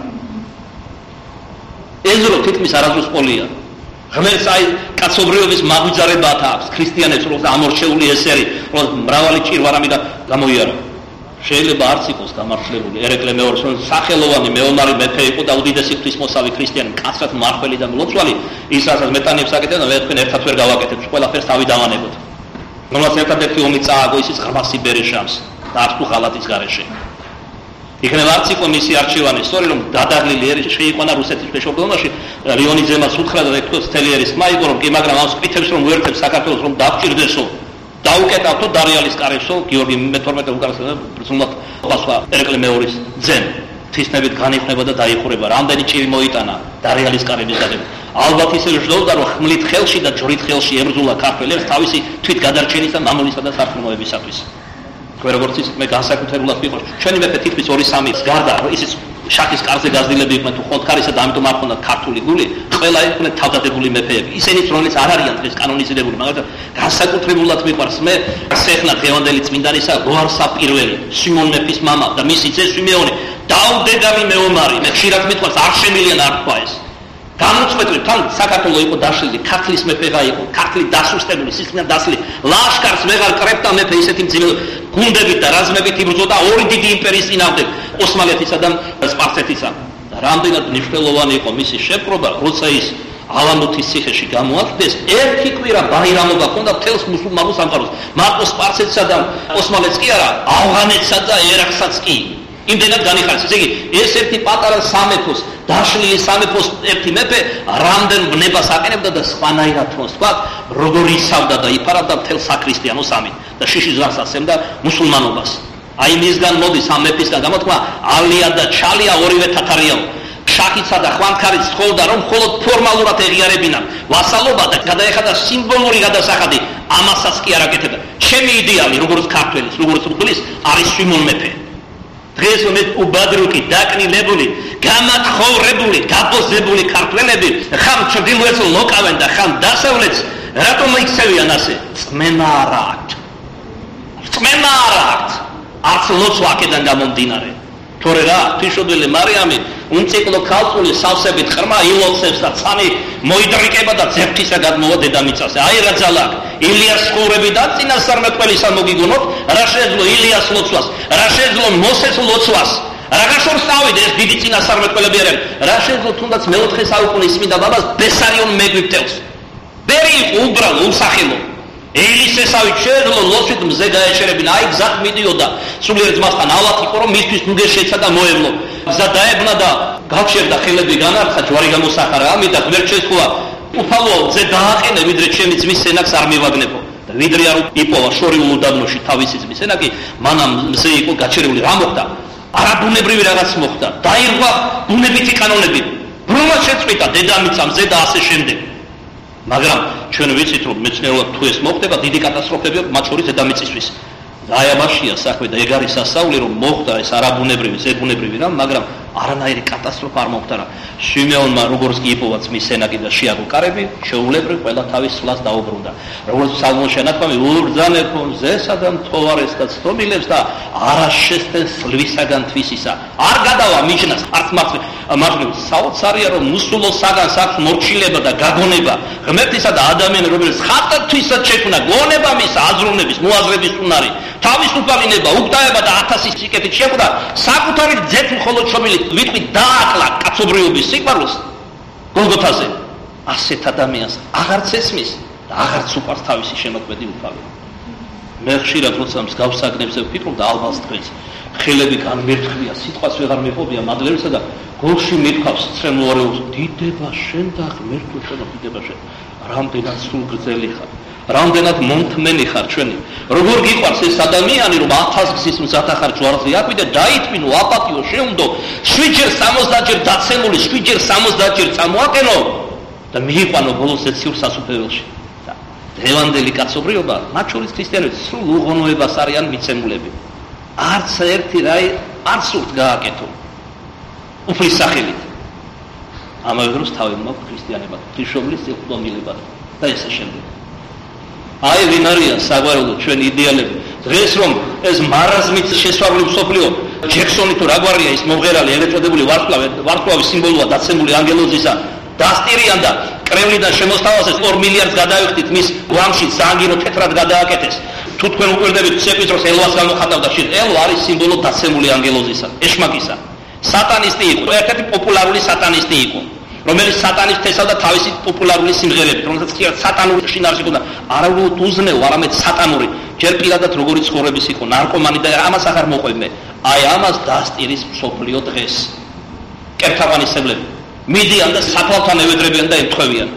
ეს დრო თითქმის არასდროს ყოლია. ღმერთს აი კაცობრიობის მაგვიძარებათ აქვს ქრისტიანებს, რომ ამორჩეული ესერი, რომ მრავალი ჭირვარამი და გამოიარა. შეიძლება არც იყოს გამართლებული ერეკლე მეორის, რომ სახელოვანი მეომარი მეფე იყო და უდიდესი ღვთისმოსავი ქრისტიანი, კაცრად მმართველი და მლოცვალი, ის რასაც მეტანიებს აკეთებდა და მე თქვენ ერთად ვერ გავაკეთებთ, ყველაფერს თავი დავანებოთ. რომელსაც ერთადერთი ომი წააგო ისიც ღრმა სიბერის შამს და არც თუ ღალატის გარეშე. იქნებ არც იყო მისი არჩევანი, სწორი რომ დადაღლილი ერი შეიყვანა რუსეთის მეშვეობლობაში, რიონიძემაც უთხრა და ექტოს თელიერის მაიგო რომ კი, მაგრამ ამ სპიტებს რომ უერთებს საქართველოს რომ დავჭირდესო, დაუკეტავთო დარიალის კარებსო, გიორგი მე-12 უკანასკნელი ბრძნულად პასუხა ერეკლე მეორის ძემ. თისნებით განიხნება და დაიხურება, რამდენი ჭირი მოიტანა დარიალის კარების დაგება. ალბათ ისე ჟდოდა რომ ხმლით ხელში და ჯვრით ხელში ებრძოლა ქართველებს თავისი თვით გადარჩენის და მამულისა და სარწმუნოებისათვის. როგორც ის მე განსაკუთრებულად ვიყო ჩვენი მეფე თითქმის 2-3 გარდა ისიც შაქის კარზე გაზრდილები იყვნენ თუ ხონთქარისა და ამიტომ არ ქონდათ ქართული გული ყველა იყვნენ თავდადებული მეფეები ისინიც რომელიც არ არიან დღეს კანონიზირებული მაგრამ განსაკუთრებულად მიყვარს მე სეხნა დღევანდელი წმინდანისა როარსა პირველი სიმონ მეფის მამა და მისი ძე სვიმეონი დაუდეგარი მეომარი მე ხშირად მიყვარს არ შემილიან არ თქვა ეს გამოწვეთრი თან საქართველოს იყო დაშლილი ქართლის მეფეღა იყო ქართლი დასუსტებული სისხლიდან დასლი ლაშქარს ვეღარ კრებდა მეფე ისეთი მძიმე გუნდებით და რაზმებით იბრძოდა ორი დიდი იმპერიის წინააღმდეგ ოსმალეთისა და სპარსეთისა და რამდენად მნიშვნელოვანი იყო მისი შეპყრობა როცა ის ალამუთის ციხეში გამოაკვდეს ერთი კვირა ბაირამობა ჰქონდა მთელს მუსულმანურ სამყაროს მარტო სპარსეთსა და ოსმალეთს კი არა ავღანეთსა და ერაყსაც კი იმდენად განიხარეს ესე იგი ეს ერთი პატარა სამეფოს დაშლილი სამეფოს ერთი მეფე რამდენ ბნებას აყენებდა და სხვანაირად თქოს თქვა როგორ ისავდა და იფარავდა მთელ საქრისტიანოს ამით და შიშის ზარს ასემდა მუსულმანობას აი მისგან მოდის ამ მეფისგან გამოთქვა ალია და ჩალია ორივე თათარიაო შაქიცა და ხვანქარიც თხოვდა რომ მხოლოდ ფორმალურად ეღიარებინან ვასალობა და გადაეხადა სიმბოლური გადასახადი ამასაც კი არ აკეთებდა ჩემი იდეალი როგორც ქართველის როგორც უხლის არის სიმონ მეფე დღეს მე უბადრუკი დაკნილებული გამათხოვრებული გაბოზებული ქართველები ხამ ჩრდილოეთს ლოკავენ და ხამ დასავლეთს რატომ იქცევიან ასე წმენა არ აქვს არც ლოცვა აქედან გამომდინარე თორე რა თიშობილი მარიამი უნციკლო ქალწული სავსებით ხრმა ილოცებს და ცამი მოიდრიკება და ძეფთისა გადმოვა დედამიწაზე აი რა ძალა ილიას ხურები და წინასწარმეტყველისა მოგიგონოთ რა შეეძლო ილიას ლოცვას რა შეეძლო მოსეს ლოცვას რაგაშორს წავიდა ეს დიდი წინასწარმეტყველები არიან რა შეეძლო თუნდაც მეოთხე საუკუნის წმინდა ბაბას ბესარიონ მეგვიპტელს ბერი იყო უბრალო უსახელო ელისესავი შეეძლო ლოცვით მზე გაეშერებინა აი გზად მიდიოდა სულიერ ძმასთან ავად იყო რომ მისთვის ნუგერ შეეცა და მოევლო გზა დაებნა და გავშერდა ხელები განარცხა ჯვარი გამოსახარა ამით და ღმერთ შეხვდა უფალო ზე დააყენე ვიდრე ჩემი ძმის სენაკს არ მივაგნებო და ვიდრე არ იპოვა შორიულ უდაბნოში თავისი ძმის სენაკი მანამ მზე იყო გაჩერებული რა მოხდა არაბუნებრივი რაღაც მოხდა დაირღვა ბუნებითი კანონები ბრუნვა შეწყვიტა დედამიწა მზე და ასე შემდეგ მაგრამ ჩვენ ვიცით რომ მეცნიერულად თუ ეს მოხდება დიდი კატასტროფები მათ შორის დედამიწისთვის და აი ამაშია საქმე და ეგ არის სასწაული რომ მოხდა ეს არაბუნებრივი ზებუნებრივი რამ მაგრამ არანაირი კატასტროფა არ მოხდა რა შიმეონმა როგორც კი იპოვა ძმის სენაკი და შეაგო კარები შეუულებრივ ყველა თავის სვლას დაუბრუნდა როგორც სალმონში ანათქვამი უბრძანებო მზესა და მთვარეს და ცდომილებს და არა შესთენ სლვისაგან თვისისა არ გადავა მიჯნას არც მარცხნივ საოცარია რომ მუსულოსაგანს აქვს მორჩილება და გაგონება ღმერთისა და ადამიანის რომელიც ხატათვისაც შექმნა გონება მის აზროვნების მოაზრების უნარი თავისუფალინება უგდაება და 1000 სიკეთით შეხვდა საკუთარი ძეთ მხოლოდ შობილი ვიტყვი დააკლა კაცობრიობის სიყვარულს გოლგოთაზე ასეთ ადამიანს აღარც ესმის და აღარც უყვარს თავისი შემოქმედი უფალი მე ხშირად როცა მსგავს საგნებზე ვფიქრობ და ალბათ დღეს ხელები განმერთხվია სიტყვას ვეღარ მეყობია მადლევისა და გულში მithავს ცრემლორეულს დიდება შენ და ღმერთო შენო დიდება შენ რამდენად სულგრძელი ხარ რამდენად მომთმენი ხარ ჩვენი როგორ გიყვარს ეს ადამიანი რომ 1000 გზის მზად ახარ ჯვარზე აკვიდე დაითმინო აპატიო შეუნდო 7 ჯერ 60 ჯერ დაცემული 7 ჯერ 60 ჯერ წამოაყენო და მიიყვანო ბოლოს ეციურ სასუფეველში და დღევანდელი კაცობრიობა მათ შორის ქრისტიანები სრულ უღონოებას არიან მიცემულები არც ერთი რაი არ სურთ გააკეთო უფლის სახელით ამავე დროს თავი მოაქვს ქრისტიანებად ღვთისმშობლის სიყვარულებად და ესე შემდეგ აი ვინ არიან საგვარეულო ჩვენი იდეალები დღეს რომ ეს მარაზმით შესვარული მსოფლიო ჯექსონი თუ რაგვარია ის მომღერალი ელეწოდებული ვარსკვლავის სიმბოლოა დაცემული ანგელოზისა დასტირიან და კრემლიდან შემოსთავაზეს 2 მილიარდს გადავიხდით მის გვამში საანგირო თეთრად გადააკეთეს თუ თქვენ უყურდებით სეკვისროს ელვას გამოხატავდა შენ ელვა არის სიმბოლო დაცემული ანგელოზისა ეშმაკისა სატანისტი იყო ერთ-ერთი პოპულარული სატანისტი იყო რომელიც სატანის თესავდა თავისი პოპულარული სიმღერებით რომელსაც კი სატანური შინაარსი ჰქონდა არაუბრალოდ უზნეო არამედ სატანური ჯერ პირადად როგორი ცხოვრების იყო ნარკომანი და ამას აღარ მოყვებნე აი ამას დასტირის მსოფლიო დღეს კერთავანისებლები მიდიან და საფლავთან ევედრებიან და ემთხვევიან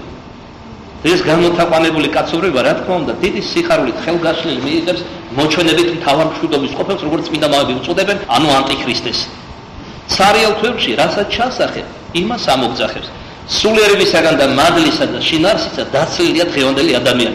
ეს გამოთაყვანებული კაცობრიობა რა თქმა უნდა დიდი სიხარულით ხელგაშლილი მიიღებს მოჩვენებით მთავარ მშვიდობის ყოფილს როგორც წმინდა მამები უწოდებენ ანუ ანტიქრისტეს ცარიელ თვეებში რასაც ჩასახებ იმას ამოგძახებს სულიერებისაგან და მადლისა და შინაარსისა დაცლილია დღევანდელი ადამიანი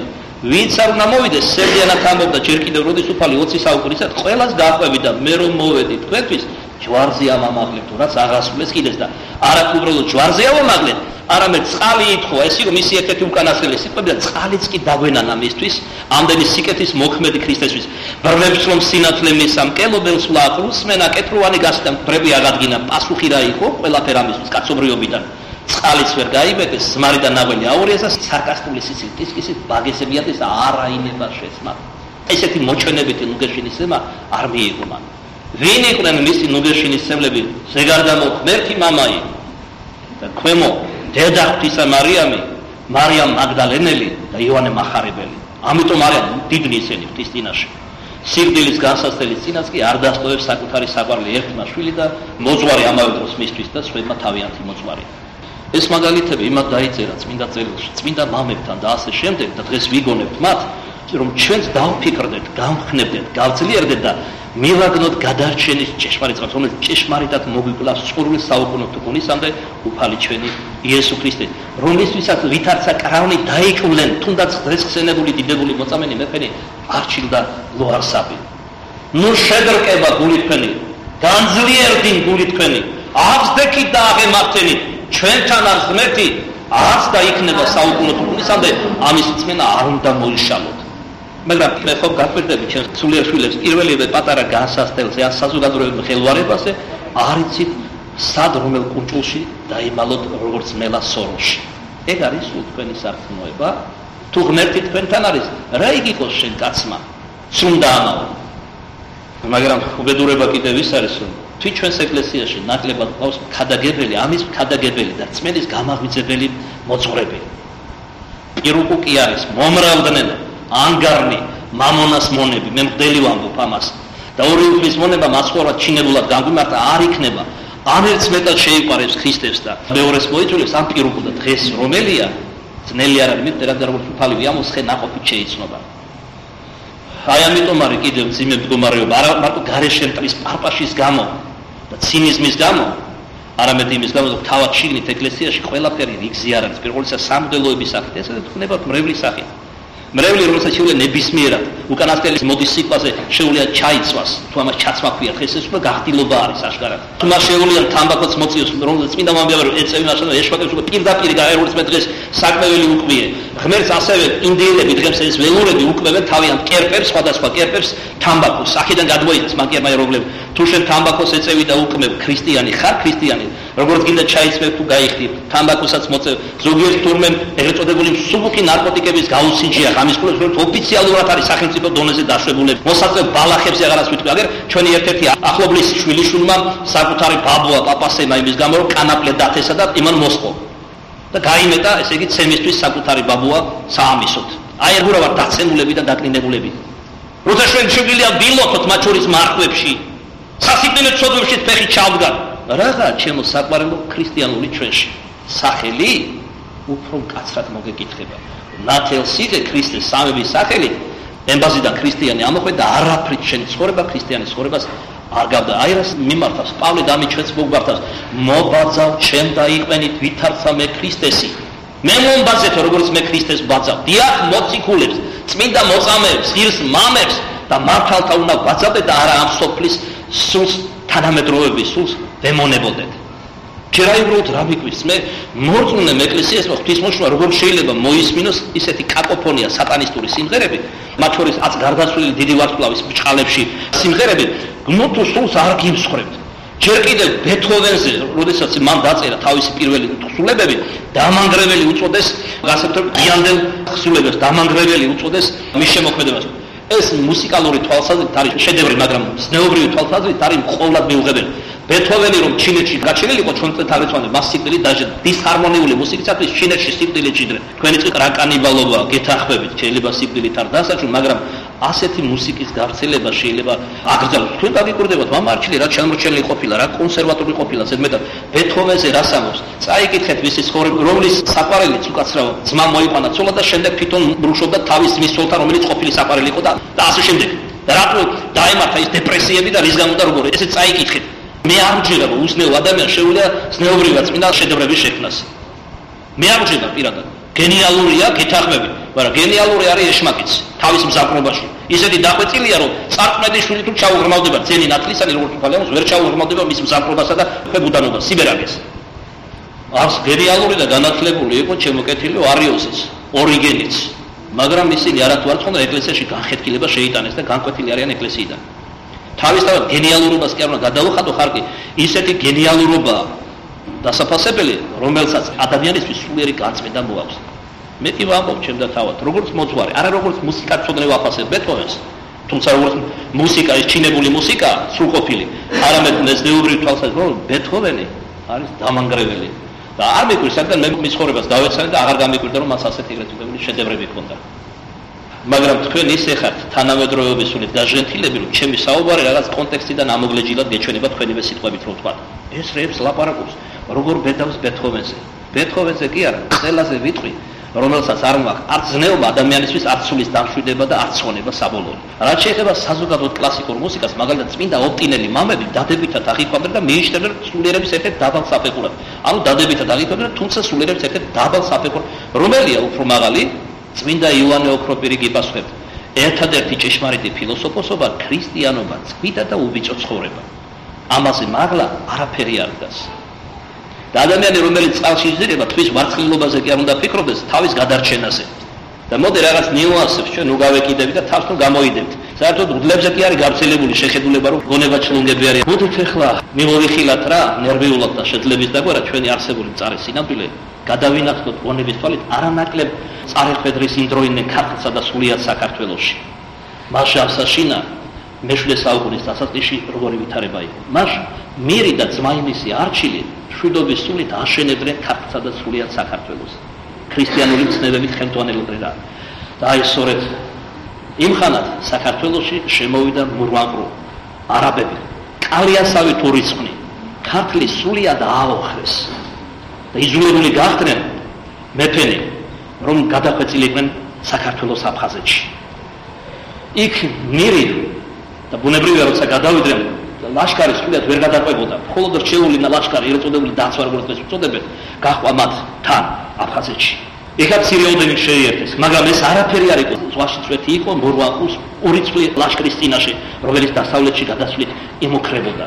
ვინც არ უნდა მოვიდეს, სერგიანად ამბობდა ჯერ კიდევ როდის უფალი 20 საუკუნესაც, ყველას გააყვები და მე რომ მოვედი თქვენთვის, ჯვარზე ამამაღლებთ, რაც აღასრულეს კიდეს და არა უბრალოდ ჯვარზე ამამაღლებთ, არამედ წყალი ითხოვა, ეს იყო მისი ერთ-ერთი უკანასკნელი სიტყვები და წყალიც კი დაგვენანა მისთვის, ამდენი სიკეთის მოქმედი ქრისტესთვის. ბრმებს რომ სინათლე მისამ, კელობელს ვლაყრუს, მენა კეთროვანი გასდა, ბრები აღადგინა, პასუხი რა იყო, ყველაფერ ამისთვის კაცობრიობიდან. წყალიც ვერ გაიბედეს, ზმარი და ნაღველი აურიეს და სარკასტული სიცილით ისკისით ბაგესებიადეს არაინება შესმა. ესეთი მოჩვენებითი ნუგეშინისება არ მიიღო მან. ვინ იყვნენ მისი ნუგეშინისებლები? ზეგარდამო ღმერთი მამაი და ქვემო დედა ღვთისა მარიამი, მარიამ მაგდალენელი და იოანე მახარებელი. ამიტომ არიან დიდნი ისინი ღვთის წინაშე. სიკვდილის განსაცდელის წინაც კი არ დასტოვებს საკუთარი საყვარელი ერთმა შვილი და მოძღვარი ამავე დროს მისთვის და სხვებმა თავიანთი მოძღვარი. ეს მაგალითები იმად დაიწერა წმინდა წერილში, წმინდა მამებთან და ასე შემდეგ და დღეს ვიგონებთ მათ, რომ ჩვენც დავფიქრდეთ, გავხნებდეთ, გავძლიერდეთ და მივაგნოთ გადარჩენის ჭეშმარიტ წყალს, რომელიც ჭეშმარიტად მოგვიკლავს სწორული საუკუნო თქონისამდე უფალი ჩვენი იესო ქრისტე, რომლისთვისაც ვითარცა კრავნი დაიჭულენ, თუნდაც დღეს ხსენებული დიდებული მოწამენი მეფენი არჩილ და ლოარსაბი. ნუ შედრკება გული თქვენი, განძლიერდინ გული თქვენი, აღსდექით და აღემართენით, ჩვენთან არის ღმერთი, არც და იქნება საუკუნო თქონისამდე ამის რწმენა არ უნდა მოიშალოთ. მაგრამ მე ხომ გაკვირდები ჩემს სულიერ შვილებს პირველივე პატარა განსასწრებელზე ან საზოგადოებრივ ხელვარებაზე არ იცით სად რომელ კუნჭულში დაიმალოთ როგორც მელა სოროში. ეგ არის სულ თქვენი სარწმუნოება. თუ ღმერთი თქვენთან არის, რა იგიყოს შენ კაცმა? სუნდა ამაო. მაგრამ უბედურება კიდევ ის არის, რომ თვით ჩვენს ეკლესიაში ნაკლებად ყავს ქადაგებელი, ამის ქადაგებელი და რწმენის გამაღვიძებელი მოძღვრები. პირუკუ კი არის მომრავდნენ ანგარნი მამონას მონები, მე მგდელი ვამბობ ამას და ორი უფლის მონება მასწორად ჩინებულად განგვიმართა არ იქნება. ამერც მეტად შეიყვარებს ქრისტეს და მეორეს მოიწულებს ამ პირუკუ და დღეს რომელია ძნელი არ არის მეტად როგორც უფალი ვიამოს ხე ნაყოფით შეიცნობა. აი ამიტომ არის კიდევ მძიმე მდგომარეობა, არა მარტო გარეშე მტრის პარპაშის გამო და ცინიზმის გამო, არამედ იმის გამო, რომ თავად შიგნით ეკლესიაში ყველაფერი რიგზე არ არის, პირველ რიგში სამღვდელოების სახით, ესე თქვნება მრევლის სახით. მრევლი რომელსაც შეუძლია ნებისმიერად უკანასკნელი მოდის სიკვაზე შეუძლია ჩაიცვას, თუ ამას ჩაცმა ქვია, ხეს ეს უკვე გახდილობა არის აშკარად. თუ მას შეუძლია თამბაქოც მოწიოს, რომელსაც წმინდა მამბიავი ეწევი მასა და ეშვაკებს უკვე პირდაპირ გაეროს მე დღეს საკმეველი უკმიე. ღმერთს ასევე ინდიელები დღეს ეს ველურები უკმევენ თავიანთ კერპებს, სხვადასხვა კერპებს თამბაქოს. აქედან გადმოიწეს მაგერმა ეროვნები. თუ შენ თამბაქოს ეწევი და უკმევ, ქრისტიანი ხარ, ქრისტიანი. როგორც გინდა ჩაიცმევ თუ გაიხდი, თამბაქოსაც მოწევ. ზოგიერთ თურმემ ეგრეთ წოდებული მსუბუქი ნარკოტიკების გაუსინჯია. ამის კულებს რომ ოფიციალურად არის სახელმწიფო დონეზე დაშვებულები. მოსაწევ ბალახებზე აღარას ვიტყვი, აგერ ჩვენი ერთ-ერთი ახლობლის შვილიშვილმა საკუთარი ბაბუა პაპასემა იმის გამო რომ კანაპლე დათესა და იმან მოსყო. და გაიმეტა, ესე იგი, ცემისთვის საკუთარი ბაბუა საამისოდ. აი ეგ ვარ დაცემულები და დაკნინებულები. როცა ჩვენ შეგვიძლია ვილოთოთ მათ შორის მართვებში, სასიკვდილო ცოდვებში ფეხი ჩავდგა. რაღა ჩემო საყვარელო ქრისტიანული ჩვენში. სახელი უფრო მკაცრად მოგეკითხება. ნათელსიზე ქრისტეს სამების სახელით ემბაზიდან ქრისტიანი ამოხვედა არაფრით შენ ცხოვრება ქრისტიანის ცხოვრებას არ გავდა. აი რას მიმართავს პავლე და ამიჩვენს მოგბართავს მობაძავ ჩემ და იყვენით ვითარცა მე ქრისტესი. მე მომბაძეთ როგორც მე ქრისტეს ბაძავ. დიახ მოციქულებს, წმინდა მოწამეებს, ღირს მამებს და მართალთა უნდა ბაძავდეთ და არა ამ სოფლის სულს თანამედროვეების სულს ვემონებოდეთ. ჯერა უბრალოდ რა მიკვირს მე მორწმუნე ეკლესიას ღვთისმოშლა როგორ შეიძლება მოისმინოს ისეთი კაკოფონია სატანისტური სიმღერები მათ შორის აც გარდაცვლილი დიდი ვარსკვლავის ბჭყალებში სიმღერები გმოთ სულს არ გიმსხრებთ. ჯერ კიდევ ბეთჰოვენზე როდესაც მან დაწერა თავისი პირველი თხზულებები დამანგრეველი უწოდეს გასაკუთრებით გვიანდელ თხზულებას დამანგრეველი უწოდეს მის შემოქმედებას. ეს მუსიკალური თვალსაზრისით არის შედევრი, მაგრამ ზნეობრივი თვალსაზრისით არის ყოვლად მიუღებელი. ბეთჰოვენი რომ ჩინეთში გაჩენილიყო ჩვენ წელთაღრიცხვამდე მას სიკვდილი დაჟდა. დისჰარმონიული მუსიკისათვის ჩინეთში სიკვდილი ჭიდრე. თქვენი წი რა კანიბალობა გეთანხმებით, შეიძლება სიკვდილით არ დასაჭრო, მაგრამ ასეთი მუსიკის გავრცელება შეიძლება აკრძალოს. თქვენ დაგიკვირდებათ, მამარჩილი რა ჩამორჩენილი ყოფილა, რა კონსერვატორი ყოფილა, ზედმეტად ბეთჰოვენზე რას ამბობს. წაიკითხეთ მისი ცხოვრება, რომლის საყვარელიც უკაცრავ ძმა მოიყვანა ცოლა და შემდეგ თვითონ ბრუშობდა თავის ძმის ცოლთან, რომელიც ყოფილი საყვარელი იყო და ასე შემდეგ. რატო დაემართა ის დეპრესიები და რის გამო და როგორ? ესე წაიკითხეთ. მე არ ვჯერა რომ უზნეო ადამიანს შეუძლია ზნეობრივად წმინდა შედევრების შექმნას. მე არ ვჯერა პირადად. გენიალურია, გეთანხმებით. მაგრამ გენიალური არის ეშმაკიც თავის მზაკრობაში. ისეთი დახვეწილია, რომ წარწმედი შვილი თუ ჩაუღრმავდება ძენი ნათლისანი როგორც თვალიანს ვერ ჩაუღრმავდება მის მზაკრობასა და ქვებუდანობას სიბერაგეს. არს გენიალური და განათლებული იყო ჩემოკეთილი არიოსიც, ორიგენიც. მაგრამ ისინი არათუ არ თქონდა ეკლესიაში განხეთქილება შეიტანეს და განკვეთილი არიან ეკლესიიდან. თავისთავად გენიალურობას კი არ უნდა გადავხადო ხარკი, ისეთი გენიალურობა დასაფასებელი, რომელსაც ადამიანისთვის სულიერი გაწმენდა მოაქვს. მე კი ვამბობ ჩემდა თავად, როგორც მოძღვარი, არა როგორც მუსიკათმცოდნე ვაფასებ ბეთჰოვენს, თუმცა როგორც მუსიკა, ის ჩინებული მუსიკა, სრულყოფილი, არამედ მეზდეობრივ თვალსაზრისით, ბეთჰოვენი არის დამანგრეველი. და არ მეკვირს, რადგან მე მის ცხოვრებას დავეცანე და აღარ გამეკვირდა, რომ მას ასეთი ეგრეთ წოდებული შედევრები ჰქონდა. მაგრამ თქვენ ისე ხართ თანამედროვეობის სულით გაჟღენთილები, რომ ჩემი საუბარი რაღაც კონტექსტიდან ამოგლეჯილად გეჩვენება თქვენივე სიტყვებით რო ვთქვა. ეს რეებს ლაპარაკობს, როგორ ბედავს ბეთჰოვენზე. ბეთჰოვენზე კი არა, ყველაზე ვიტყვი, რომელსაც არ მაქვს არც ზნეობა ადამიანისთვის, არც სულის დამშვიდება და არც ხონება საბოლოოდ. რაც შეეხება საზოგადოოდ კლასიკურ მუსიკას, მაგალითად წმინდა ოპტინელი მამები დადებითად აღიქვამდნენ და მიიჩნევდნენ სულიერების ერთ-ერთ დაბალ საფეხურად. ანუ დადებითად აღიქვამდნენ, თუმცა სულიერების ერთ-ერთ დაბალ საფეხურად, რომელია უფრო მაღალი, წმინდა იოანე ოქროპირი გიპასუხებთ. ერთადერთი ჭეშმარიტი ფილოსოფოსობა, ქრისტიანობა, წმინდა და უბიჭო ცხოვრება. ამაზე მაღლა არაფერი არ დგას. და ადამიანი, რომელიც წყალში იზრდება, თვის მარცხნილობაზე კი არ უნდა ფიქრობდეს, თავის გადარჩენაზე. და მოდი რაღაც ნიუანსებს ჩვენ უგავეკიდებით და თავს თუ გამოიდებთ. საერთოდ უდლებზე კი არის გავრცელებული შეხედულება, რომ გონება ჩლუნგები არის. მოდით ახლა მივიღილათ რა, ნერვიულად და შეძლების დაგვერა ჩვენი არსებული მწარე სინამდვილე, გადავინახოთ გონების თვალით არანაკლებ წარეხვედრის იმდროინდნენ ქართლსა და სულიად საქართველოში. მას ავსაშინა მე-7 საუკუნის დასაწყისში როგორი ვითარება იყო. მას მირი და ძმაიმისი არჩილი შვიდობის სულით აშენებდნენ ქართლსა და სულიად საქართველოს. ქრისტიანული მცნებებით ხელმძღვანელობდნენ რა. და აი სწორედ იმხანად საქართველოში შემოვიდა მურვანყრო არაბები. კალიასავით ურიცხვნი ქართლის სულიად ააოხრეს. და იზოლებული გახდნენ მეფენი, რომ გადახვეწილიყვნენ საქართველოს აფხაზეთში. იქ მირი და ბუნებრივია, როცა გადავიდნენ, ლაშქარი სულად ვერ გადაყვებოდა. მხოლოდ რჩეული ლაშქარი, ერწოდებული დაცვა როგორც ეს უწოდებენ, გაჰყვა მათ თან აფხაზეთში. ეხლა ცირეოდენი შეიერთეს, მაგრამ ეს არაფერი არ იყო. ზღვაში წვეთი იყო მურვანყუს ურიცხვი ლაშქრის წინაშე, რომელიც დასავლეთში გადასვლით იმოქრებოდა.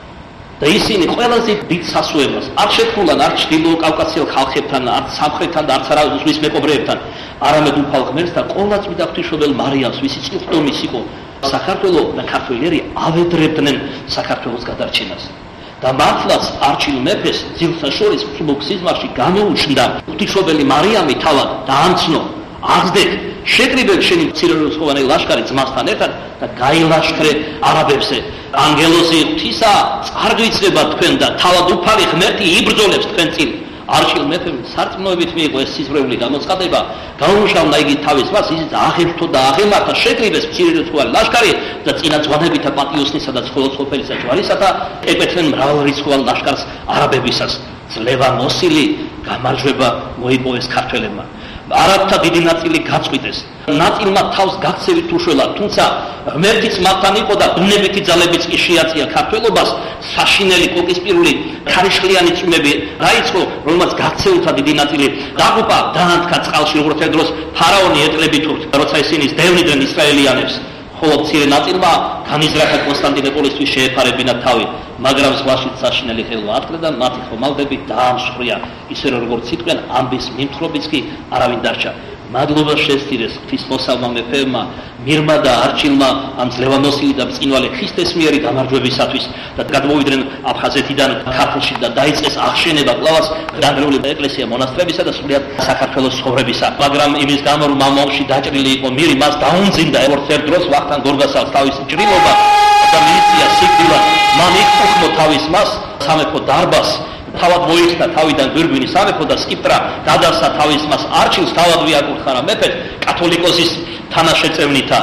და ისინი ყველაზე დიდ სასუებას არ შექმნულან არც ჩრდილო კავკასიელ ხალხებთან, არც სამხრეთთან და არც ზღვის მეკობრეებთან, არამედ უფალ ღმერთს და ყოლაწმინდა ღვთისმშობელ მარიამს, ვისი წილხდომის იყო საქართველო და ქართველიერი ავედრებდნენ საქართველოს გადარჩენას. და მართლაც არჩილ მეფეს ძილსა შორის მსუბუქ სიზმარში გამოუჩნდა ღვთისმშობელი მარიამი თავად დაამცნო, აღზრდეთ შეკრიბეთ შენი მცირერიცხოვანი ლაშქარი ძმასთან ერთად და გაილაშქრე არაბებზე. ანგელოზი ღვთისა წარგვიწება თქვენ და თავად უფალი ღმერთი იბრძოლებს თქვენ წინ. არჩილ მეფემ სარწმუნოებით მიიღო ეს სიზმრეული გამოცხადება, გაუმშავნა იგი თავის მას, ისიც აღერთო და აღემართა შეკრიბეს მცირერიცხოვანი ლაშქარი და წინა ძღვანებითა პატიოსნისა და ცხოველსოფელისა ჯვარისათა ეკეთნენ მრავალრიცხოვან ლაშქარს არაბებისას. ძლევა მოსილი გამარჯვება მოიპოვეს ქართველებმა. არაბთა დიდი ნაწილი გაწყვიტეს. ნაწილმა თავს გაქცევით უშველა, თუმცა ღმერთიც მათთან იყო და ბუნებითი ძალებიც კი შეაწია ქართველობას. საშინელი კოკისპირული ქარიშხლიანი წვიმები რაიწყო, რომელმაც გაქცეულთა დიდი ნაწილი დაღუპა, დაანთქა წყალში, როგორც ერთ დროს ფარაონი ეტლებით, როცა ისინი დევნიდნენ ისრაელიანებს. ხოლო მცირე ნაწილმა განიზრახა კონსტანტინოპოლისთვის შეეფარებინა თავი, მაგრამ ზღვაში საშინელი ხელვა ატყდა და მათი ხომალდები დაამსხვრია, ისე როგორც სიტყვენ ამბის მიმთხრობიც კი არავინ დარჩა. მადლობა შესწირეს ღვთისმოსავმა მეფეებმა, მირმა და არჩილმა ამ ძლევამოსილი და ბრწყინვალე ქრისტეს მიერი გამარჯვებისათვის და გადმოვიდნენ აფხაზეთიდან ქართლში და დაიწყეს აღშენება კვლავაც დანგრეული ეკლესია მონასტრებისა და სრულიად საქართველოს ცხოვრებისა. მაგრამ იმის გამო რომ ამ ომში დაჭრილი იყო მირი, მას დაუნძინდა როგორც ერთ დროს ვახტანგ გორგასალს თავის ჭრილობა და მილიცია სიკვდილად. მან იქუხმო თავის მას სამეფო დარბაზს, თავად მოიხსნა თავიდან გვირგვინი სამეფო და სკიპტრა გადასცა თავის მას არჩილს თავად ვიაკურთხარა მეფედ კათოლიკოსის თანაშეწევნითა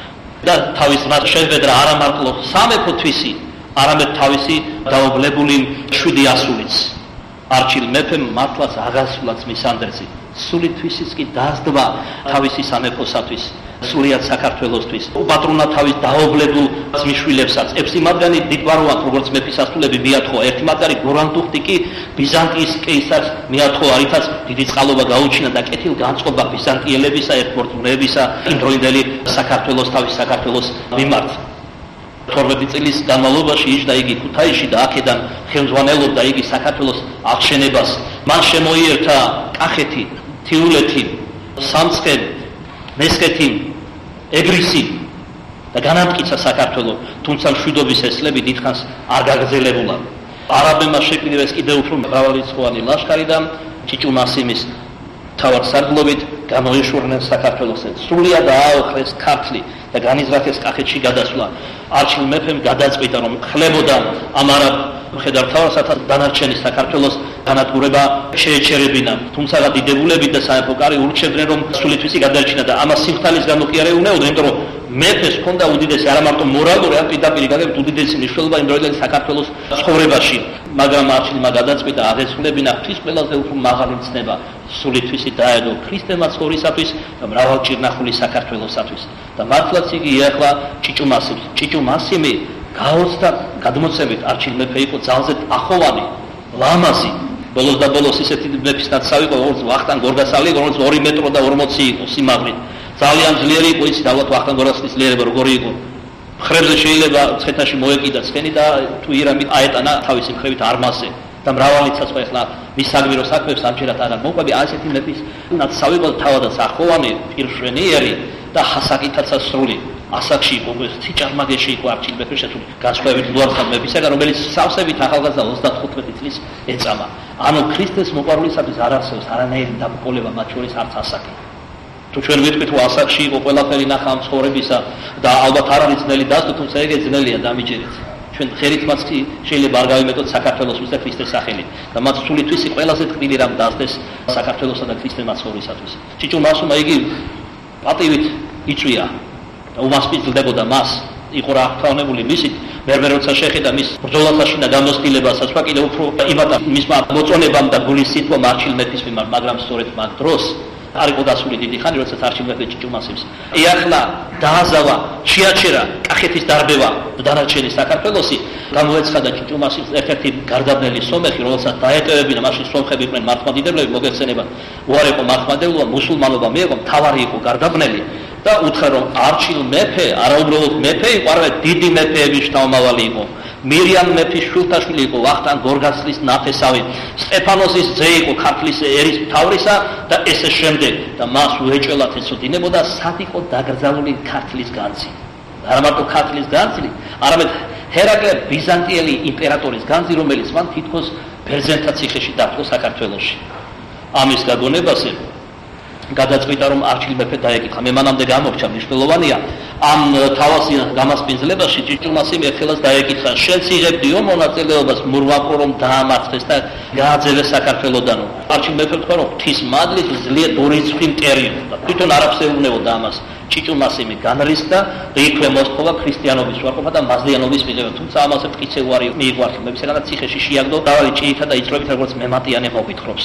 და თავის მას შეხვედრა არა მარტო სამეფოთვისი, არამედ თავისი დაობლებული 7 ასულიც. არჩილ მეფემ მართლაც აღასრულა მის ანდერძი, სულითვისიც კი დაასდვა თავისი სამეფოსათვის სულიად საქართველოსთვის, უპატრონად თავის დაობლებულ ძმისშვილებსაც. ექვსი მათგანი დიდგვაროვან როგორც მეფის ასულები მიათხოვა. ერთი მათგანი გორანდუხტი კი ბიზანტიის კეისარს მიათხოვა, რითაც დიდი წყალობა გაუჩინა და კეთილ განწყობა ბიზანტიელებისა, ერთპორტუნეებისა იმდროინდელი საქართველოს თავის საქართველოს მიმართ. 12 წლის განმავლობაში იჯდა იგი ქუთაისში და აქედან ხელმძღვანელობდა იგი საქართველოს აღშენებას. მან შემოიერთა კახეთი, თიულეთი, სამცხე, მესხეთი, ეგრისი და განამტკიცა საქართველო, თუმცა მშვიდობის ესლები დიდხანს არ გაგრძელებულა. არაბებმა შექმნეს კიდევ უფრო მრავალრიცხოვანი ლაშქარი და ჭიჭუმასიმის თავარსარდლობით გამოეშურნენ საქართველოს. სრულიად ააოხრეს ქართლი და განიზრახეს კახეთში გადასვლა. არჩილ მეფემ გადაწყვიტა, რომ ხლებოდა ამ არაბ მხედართმთავარსა დანარჩენი საქართველოს განადგურება შეეჩერებინა. თუმცა დიდებულებით და სამეფო კარი ურჩევდნენ, რომ სულითვისი გადარჩინა და ამას სიმხთალის გამო კი არ ეუნეოდნენ, იმიტომ რომ მეფეს ჰქონდა უდიდესი არა მარტო მორალური, არამედ პირდაპირ გაგებით უდიდესი მნიშვნელობა იმდროინდელი საქართველოს ცხოვრებაში. მაგრამ არჩილმა გადაწყვიტა აღესრულებინა ღვთის ყველაზე უფრო მაღალი მცნება, სულითვისი დაედო ქრისტემაც ხორისათვის და მრავალჭირნახული საქართველოსათვის. და მართლაც იგი ეხლა ჭიჭუმასიმს. ჭიჭუმასიმი გაოცდა გადმოცემით არჩილ მეფე იყო ძალზედ ახოვანი, ლამაზი. ბოლოს და ბოლოს ისეთი მეფის ნაცავი იყო, როგორც ვახტანგ გორგასალი, როგორც 2 მეტრო და 40 იყო სიმაღლით. ძალიან ძლიერი იყო, იცით ალბათ ვახტანგ გორგასალის ძლიერება როგორი იყო. მხრებზე შეიძლება ცხეთაში მოეკიდა ცხენი და თუ ირამით აეტანა თავისი მხრებით არმაზე. და მრავალი ცაცვა ეხლა მის საგმირო საქმეებს ამჯერად აღარ მოყვები, ასეთი მეფის ნაცავი იყო თავადაც ახოვანი, პირშვენიერი და հասაკითაც სრული. ასაკში იყო, ციჭარმაგეში იყო არჩილ მეფე შეცვლილი განსხვავებით ლუარხან მეფისაგან, რომელიც სავსებით ახალგაზრდა 35 წლის ეწამა. ანუ ქრისტეს მოყვარულისათვის არ არსებობს არანაირი დაბრკოლება მათ შორის არც ასაკი. თუ ჩვენ ვიტყვით, რომ ასაკში იყო ყველაფერი ნახა ამ ცხოვრებისა და ალბათ არ არის ძნელი დასდო, თუმცა ეგ ძნელია დამიჯერეთ. ჩვენ ღერითმაც შეიძლება არ გავიმეტოთ საქართველოსთვის და ქრისტეს სახელით და მათ სულითვისი ყველაზე ტკბილი რამ დასდეს საქართველოსა და ქრისტეს მაცხოვრისათვის. ჭიჭუმასუმა იგი პატივით იწვია და უმასპინძლდებოდა მას, იყო რა აღფრთოვანებული მისით, მერმე როცა შეხედა მის ბრძოლასაში და გამოსtildeებასაც, რა კიდევ უფრო იმადა მისმა მოწონებამ და გულის სიტყვამ არჩილ მეფის მიმართ, მაგრამ სწორედ მაგ დროს არ იყო დასული დიდი ხანი, როდესაც არჩილ მეფე ჭიჭუმასიმს ეახლა დააზავა, შეაჩერა კახეთის დარბევა და დანარჩენი საქართველოსი, გამოეცხადა ჭიჭუმასიმს ერთ-ერთი გარდაბნელი სომეხი, რომელსაც დაეტევებინა, მაშინ სომხები იყვნენ მართლმადიდებლები, მოგეხსენება, უარი იყო მართლმადიდებლობა, მუსულმანობა მიიღო, მთავარი იყო გარდაბნელი და უთხრა, რომ არჩილ მეფე არაუბრალოდ მეფე იყო, არამედ დიდი მეფეების შთამომავალი იყო. მირიან მეფის შვილთაშვილი იყო, ვახტანგ გორგასლის ნათესავი, სტეფანოსის ძე იყო, ქართლის ერის მთავრისა და ესე შემდეგ. და მას უეჭველად ეცოდინებოდა, სად იყო დაკრძალული ქართლის განძი. არა მარტო ქართლის განძი, არამედ ჰერაკლე ბიზანტიელი იმპერატორის განძი, რომელიც მან თითქოს ბერძენთა ციხეში დაფლო საქართველოში. ამის გაგონებაზე გადაწყვიტა, რომ არჩილ მეფე დაეკითხა. მე მანამდე გამორჩა მნიშვნელოვანია ამ თავისი გამასპინძლებაში ჭიჭუმასიმ ერთხელაც დაეკითხა, შენც იღებდიო მონაწილეობას მურვაკო რომ დაამარცხეს და გააძევეს საქართველოდანო. არჩილ მეფე თქვა, რომ ღვთის მადლით ძლიერ დორიცხვი მტერია და თვითონ არაფერს ეუბნებოდა ამას. ჭიჭუმასიმი განრისხდა და იქვე მოსთხოვა ქრისტიანობის უარყოფა და მაზლიანობის მიღება, თუმცა ამაზე მტკიცე უარი მიიღო არჩილ მეფესგან და ციხეში შეაგდო დავალი ჭიითა და იწრობით, როგორც მემატიანე მოგვითხრობს.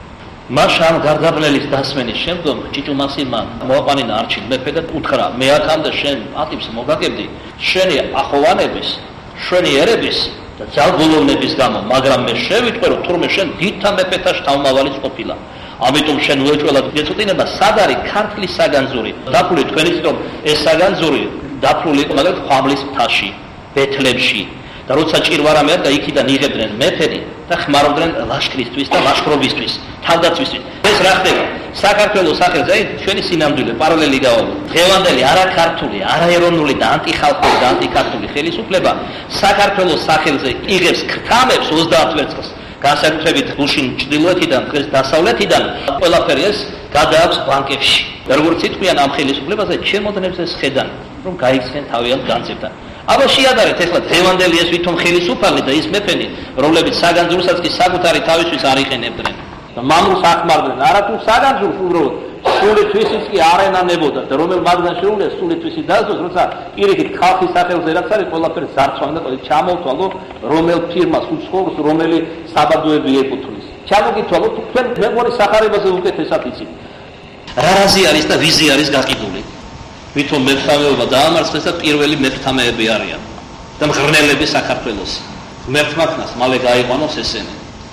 მას ამ გარდაბნელის დასმენის შემდგომ ჭიჭუმასიმმა მოაყვანინა არჩილ მეფე და უთხრა, მე აქამდე შენ პატივს მოგაგებდი შენი ახოვანების, შენი ერების და ძალგოლოვნების გამო, მაგრამ მე შევიტყვე, რომ თურმე შენ დიდთა მეფეთა შთამომავალიც ყოფილა. ამიტომ შენ უეჭველად ეწოდინება, სად არის ქართლის საგანძური? დაფული თქვენ იცით, რომ ეს საგანძური დაფლული იყო მაგალითად ხვამლის მთაში, ბეთლემში. და როცა ჭირვარამე და იქიდან იღებდნენ მეფენი და ხმარობდნენ ლაშქრისთვის და ლაშქრობისთვის, თავდაცვისთვის. ეს რა ხდება? საქართველოს სახელზე, ჩვენი სინამდვილე პარალელი გავავლოთ. დღევანდელი არაქართული, არაეროვნული და ანტიხალხური და ანტიქართული ხელისუფლება საქართველოს სახელზე იღებს ქრთამებს 30 ვერცხლს. განსაკუთრებით გუშინ ჩრდილოეთიდან, დღეს დასავლეთიდან, ყველაფერი ეს გადააქვს ბანკებში. და როგორც იტყვიან ამ ხელისუფლებაზე, ჩემოდნებს ეს ხედან, რომ გაიქცნენ თავიანთ განძებთან. აბა შეადარეთ ეხლა დღევანდელი ეს ვითომ ხელისუფალი და ის მეფენი, რომლებიც საგანძურსაც კი საკუთარი თავისთვის არ იყენებდნენ. და მამრს ახმარდნენ, არა თუ საგანძურს უბრალოდ სულითვისიც კი არ ენანებოდა და რომელ მათგან შეუძლეს სულითვისი დასდოს, როცა პირიქით ხალხის სახელზე რაც არის, ყველაფერს ზარცვან და ყველი ჩამოვთვალო, რომელ ფირმას უცხოურს, რომელი საბადოები ეკუთვნის. ჩამოგითვალოთ, თქვენ მეყოლის სახარებაზე უკეთესად იცით. რა რაზი არის და ვიზი არის გაყიდული. ვითომ მერქთამეობა დაამარცხეს და პირველი მერქთამეები არიან და მღრღნელები საქართველოს. ღმერთმა ხნას მალე გაიყვანოს ესენი.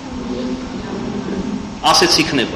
ასეც იქნება.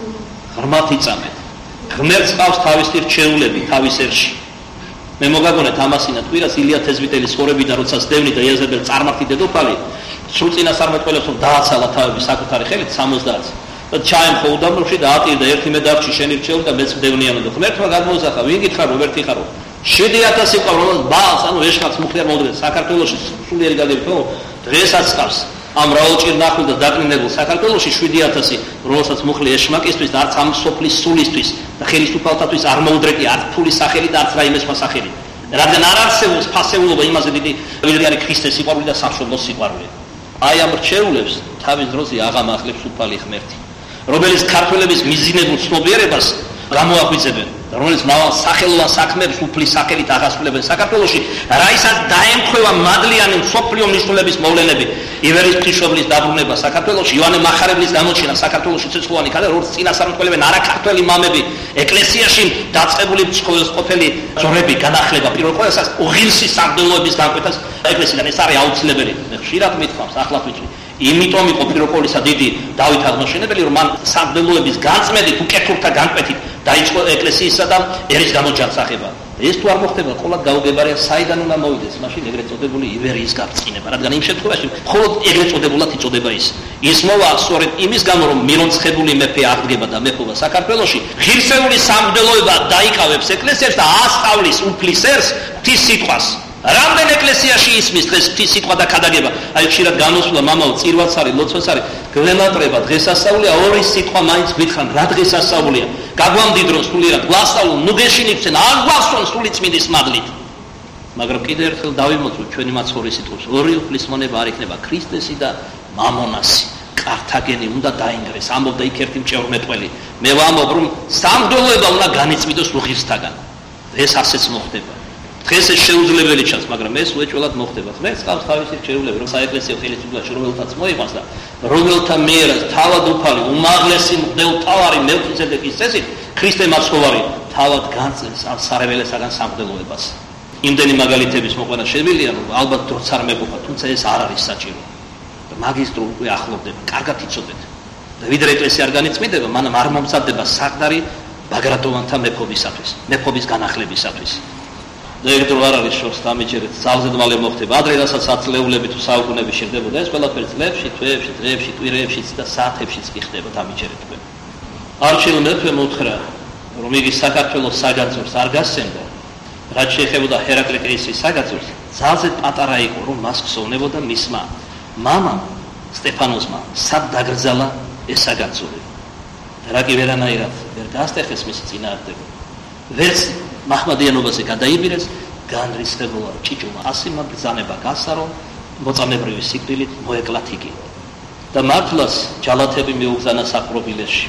ღრმად იწამეთ. ღმერთს ყავს თავისი რჩეულები თავის ერში. მე მოგაგონეთ ამასინა კვირას ილია თეზვიტელის ხორებიდან როცა სდევნი და იეზებელ წარმართი დედოფალი სრულ წინასწარმეტყველებს რომ დააცალა თავები საკუთარი ხელით 70-ს და ჩაემხო უდაბნოში და ატირდა ერთი მედარჩი შენი რჩეული და მეც მდევნიანო და ღმერთმა გადმოუსახა ვინ გითხარ რობერტი ხარო 7000 იყო რომ ბალს ანუ ეშხაც მუხლერ მოდრეს საქართველოში სულიერი გადავით ხო დღესაც ყავს ამ რაოჭირ ნახულ და დაკნინებულ საქართველოში 7000 რომელსაც მუხლი ეშმაკისთვის და არც ამ სოფლის სულისთვის და ხელისუფალთათვის არ მოუდრეკი არც ფულის სახელი და არც რაიმე სხვა სახელი რადგან არ არსებობს ფასეულობა იმაზე დიდი ვინ არის ქრისტეს სიყვარული და სამშობლოს სიყვარული აი ამ რჩეულებს თავის დროზე აღამახლებს უფალი ღმერთი რომელიც ქართველების მიზინებულ ცნობიერებას გამოაღვიძებენ რომელიც მავალ სახელოვან საქმეებს უფლის სახელით აღასრულებენ საქართველოში რაისაც დაემთხვევა მადლიანი მსოფლიო მნიშვნელობის მოვლენები ივერის ღვთისმშობლის დაბრუნება საქართველოში იოანე მახარებლის გამოჩენა საქართველოში ცეცხლოვანი ქალა როგორც წინასწარმეტყველებენ არაქართველი მამები ეკლესიაში დაწყებული ყოფილი ძორები განახლება პირველ ყოვლისა უღილსი სამდელოების განკვეთას ეკლესიიდან ეს არის აუცილებელი მე ხშირად მithქვამს ახლაც ვიცი იმიტომ იყო პირველ ყოვლისა დიდი დავით აღმაშენებელი რომ მან სამდელოების განწმენდით უკეთურთა განკვეთით დაიწყო ეკლესიისა და ერის გამოჯანსაღება ეს თუ არ მოხდება ყოლად გაუგებარია საიდან უნდა მოვიდეს მაშინ ეგრეთ წოდებული ივერიის გაბრწყინება რადგან იმ შემთხვევაში მხოლოდ ეგრეთ წოდებულად იწოდება ის მოვა სწორედ იმის გამო რომ მილონცხებული მეფე აღდგება და მეფობა საქართველოში ღირსეული სამღვდელოება დაიკავებს ეკლესიებს და ასწავლის უფლის ერს ღვთის სიტყვას რამდენ ეკლესიაში ისმის დღეს ღვთის სიტყვა და ქადაგება აი ხშირად განოსვლა მამაო წირვაც არის ლოცვაც არის გვემატრება დღესასწაულია ორი სიტყვა მაინც გითხან რა დღესასწაულია გაგვამდიდროს სულიერად გვასწავლო ნუ გეშინებცენ არ გვასწავლონ სული წმინდის მადლით მაგრამ კიდევ ერთხელ დავიმოწმოთ ჩვენი მაცხოვრის სიტყვებს ორი უფლის მონება არ იქნება ქრისტესი და მამონასი კართაგენი უნდა დაინგრეს ამბობდა იქ ერთი მჭეორმეტყველი მე ვამბობ რომ სამღვდელოება უნდა განიწმინდოს უღირსთაგან ეს ასეც მოხდება დღეს ეს შეუძლებელი ჩანს მაგრამ ეს უეჭველად მოხდება ღმერთს ყავს თავისი რჩეულები რომ საეკლესიო ხელისუფლებაში რომელთაც მოიყვანს და რომელთა მიერაც თავად უფალი უმაღლესი მღვდელმთავარი მელქისედეკის წესით ქრისტე მაცხოვარი თავად განწევს ამ სარეველესაგან სამღვდელოებას იმდენი მაგალითების მოყვანა შემიძლია რომ ალბათ დროც არ მეყოფა თუმცა ეს არ არის საჭირო და მაგისტრო უკვე ახლობდება კარგად იცოდეთ და ვიდრე ეკლესია არ განიწმინდება მანამ არ მომზადდება საყდარი ბაგრატოვანთა მეფობისათვის მეფობის განახლებისათვის და ეგ დრო არ არის შორს დამიჯერეთ ძალზე მალე მოხდება ადრე რასაც აწლეულები თუ საუკუნეები შევდებოდა ეს ყველაფერი წლებში თვეებში დღეებში კვირეებშიც და საათებშიც კი ხდება დამიჯერეთ თქვენ არჩილ მეფე მოთხრა რომ იგი საქართველოს საგაძურს არ გასცემდა რაც შეეხებოდა ჰერაკლე კეისრის საგაძურს ძალზე პატარა იყო რომ მას ხსოვნებოდა მისმა მამამ სტეფანოსმა სად დაგრძალა ეს საგაძური და რა კი ვერანაირად ვერ გასტეხეს მისი წინააღმდეგ ვერც მაჰმადიანობაზე გადაიბირეს განრისხებულა ჭიჭუმა ასიმა ბრძანება გასარო მოწამებრივი სიკვდილით მოეკლათ იგი და მართლაც ჯალათები მიუგზანა საპრობილეში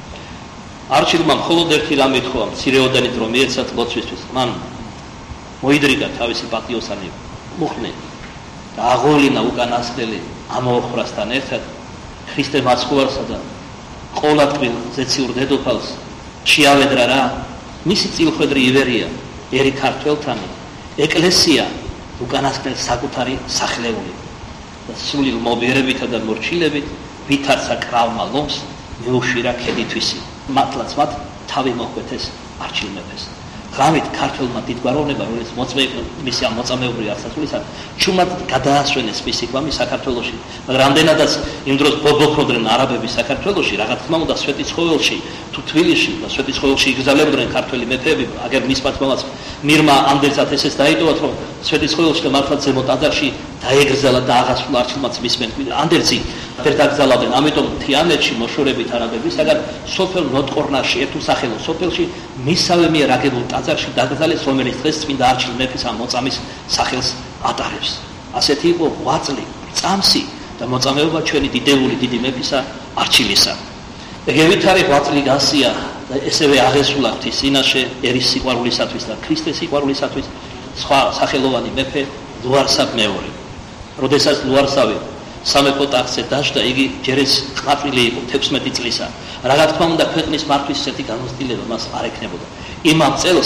არჩილმა მხოლოდ ერთი რამ ეთქვა მცირეოდენი დრო მიეცათ ლოცვისთვის მან მოიდრიგა თავისი პატიოსანი მუხლი და აღოლინა უკანასკნელი ამაოხრასთან ერთად ქრისტე მაცხოვარსა და ყოლატკბილ ზეციურ დედოფალს შეავედრა რა მისი წილხვედრი ივერია ერი ქართველთანი ეკლესია უკანასკნელ საკუთარი სახლეული და სული მობიერებითა და მორჩილებით ვითარცა კრავმა ლომს მეუშვირა ქედითვისი მართლაც მათ თავი მოხვეთეს არჩილ მეფეს ღამით ქართველმა დიდგვაროვნება რომელიც მოწმე მისი ამ მოწამეობრივი აღსასრულისად ჩუმად გადაასვენეს მისი გვამი საქართველოში მაგრამ რამდენადაც იმ დროს ბობოქროდნენ არაბები საქართველოში რა თქმა უნდა სვეტიცხოველში თუ თბილისში და სვეტიცხოველში იგზალებდნენ ქართველი მეფეები აგერ მის პატმოვაც მირმა ამდენსაც ესეც დაიტოვათ რომ სვეტიცხოველში და მართლაც ზემო ტაძარში დაეგრძალა და აღასრულა არჩილმაც მისმენ ანდერძი ვერ დაგზავნდნენ ამიტომ თიანეთში მოშორებით არაბებისაგან სოფელ ნოტყორნაში ერთუსახელო სოფელში მისავე მიერ აგებულ ტაძარში დაკრძალეს რომელიც დღეს წმინდა არჩილ მეფის ამ მოწამის სახელს ატარებს ასეთი იყო ღვაწლი წამსი და მოწამეობა ჩვენი დიდებული დიდი მეფისა არჩილისა ეგევით არის ღვაწლი გასია და ესევე აღესრულა ღვთის წინაშე ერის სიყვარულისათვის და ქრისტეს სიყვარულისათვის სხვა სახელოვანი მეფე ლუარსაბ მეორე როდესაც ლუარსაბი სამეფო ტახტზე დაჯდა იგი ჯერეს ყმაწვილი იყო 16 წლისა რა თქმა უნდა ქვეყნის მართვის ესეთი განმსტილება მას არ ექნებოდა იმამ წელს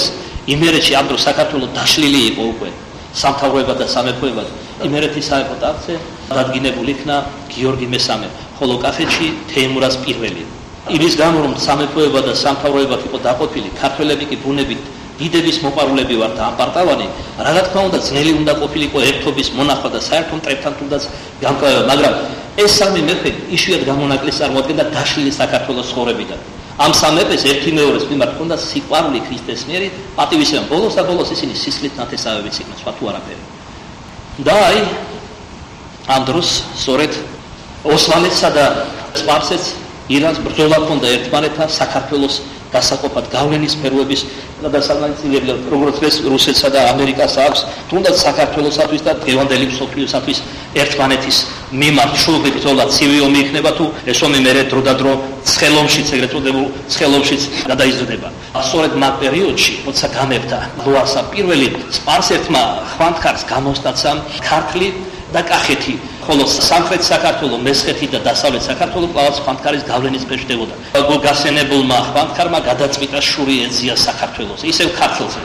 იმერეთში ამ დროს საქართველოს დაშლილი იყო უკვე სამთავროებად და სამეფოებად. იმერეთის სამეფო ტახტზე დადგინებული იქნა გიორგი მესამე, ხოლო კახეთში თეიმურაზ პირველი. იმის გამო რომ სამეფოება და სამთავროება იყო დაყოფილი, ქართველები კი ბუნებით დიდების მოყვარულები ვართ და ამპარტავანი, რა თქმა უნდა ძნელი უნდა ყოფილიყო ერთობის მონახვა და საერთო მტრებთან თუნდაც გამკლავება, მაგრამ ეს სამი მეფე იშვიათ გამონაკლისს წარმოადგენდა დაშლილი საქართველოს ცხოვრებიდან. ამ სამ მეფეს ერთი მეორეს მიმართ ჰქონდა სიყვარული ქრისტეს მიერ, პატივისცემა. ბოლოს და ბოლოს ისინი სისხლით ნათესავებიც იყვნენ, სხვა თუ არაფერი. და აი ამ დროს სწორედ ოსმალეთსა და სპარსეთს ირანს ბრძოლა ჰქონდა ერთმანეთთან საქართველოს დასაყოფად გავლენის სფეროების და საგანცილებლად, როგორც ეს რუსეთსა და ამერიკას აქვს, თუნდაც საქართველოსათვის და დღევანდელი მსოფლიოსათვის ერთმანეთის მიმართ შუღი ბრძოლა ცივი ომი იქნება თუ ეს ომი მერე დრო და დრო ცხელომშიც, ეგრეთ წოდებულ ცხელომშიც გადაიზრდება. სწორედ მაგ პერიოდში, როცა გამეფდა ლუარსა პირველი, სპარსეთმა ხვანდქარს გამოსტაცა ქართლი და კახეთი, ხოლო სამხრეთ საქართველოს, მესხეთი და დასავლეთ საქართველოს კლავაც ხვანდქარის გავლენის ქვეშ შდებოდა. გასენებულმა ხვანდქარმა გადაწყვიტა შური ეძია საქართველოს, ისევ ქართლზე.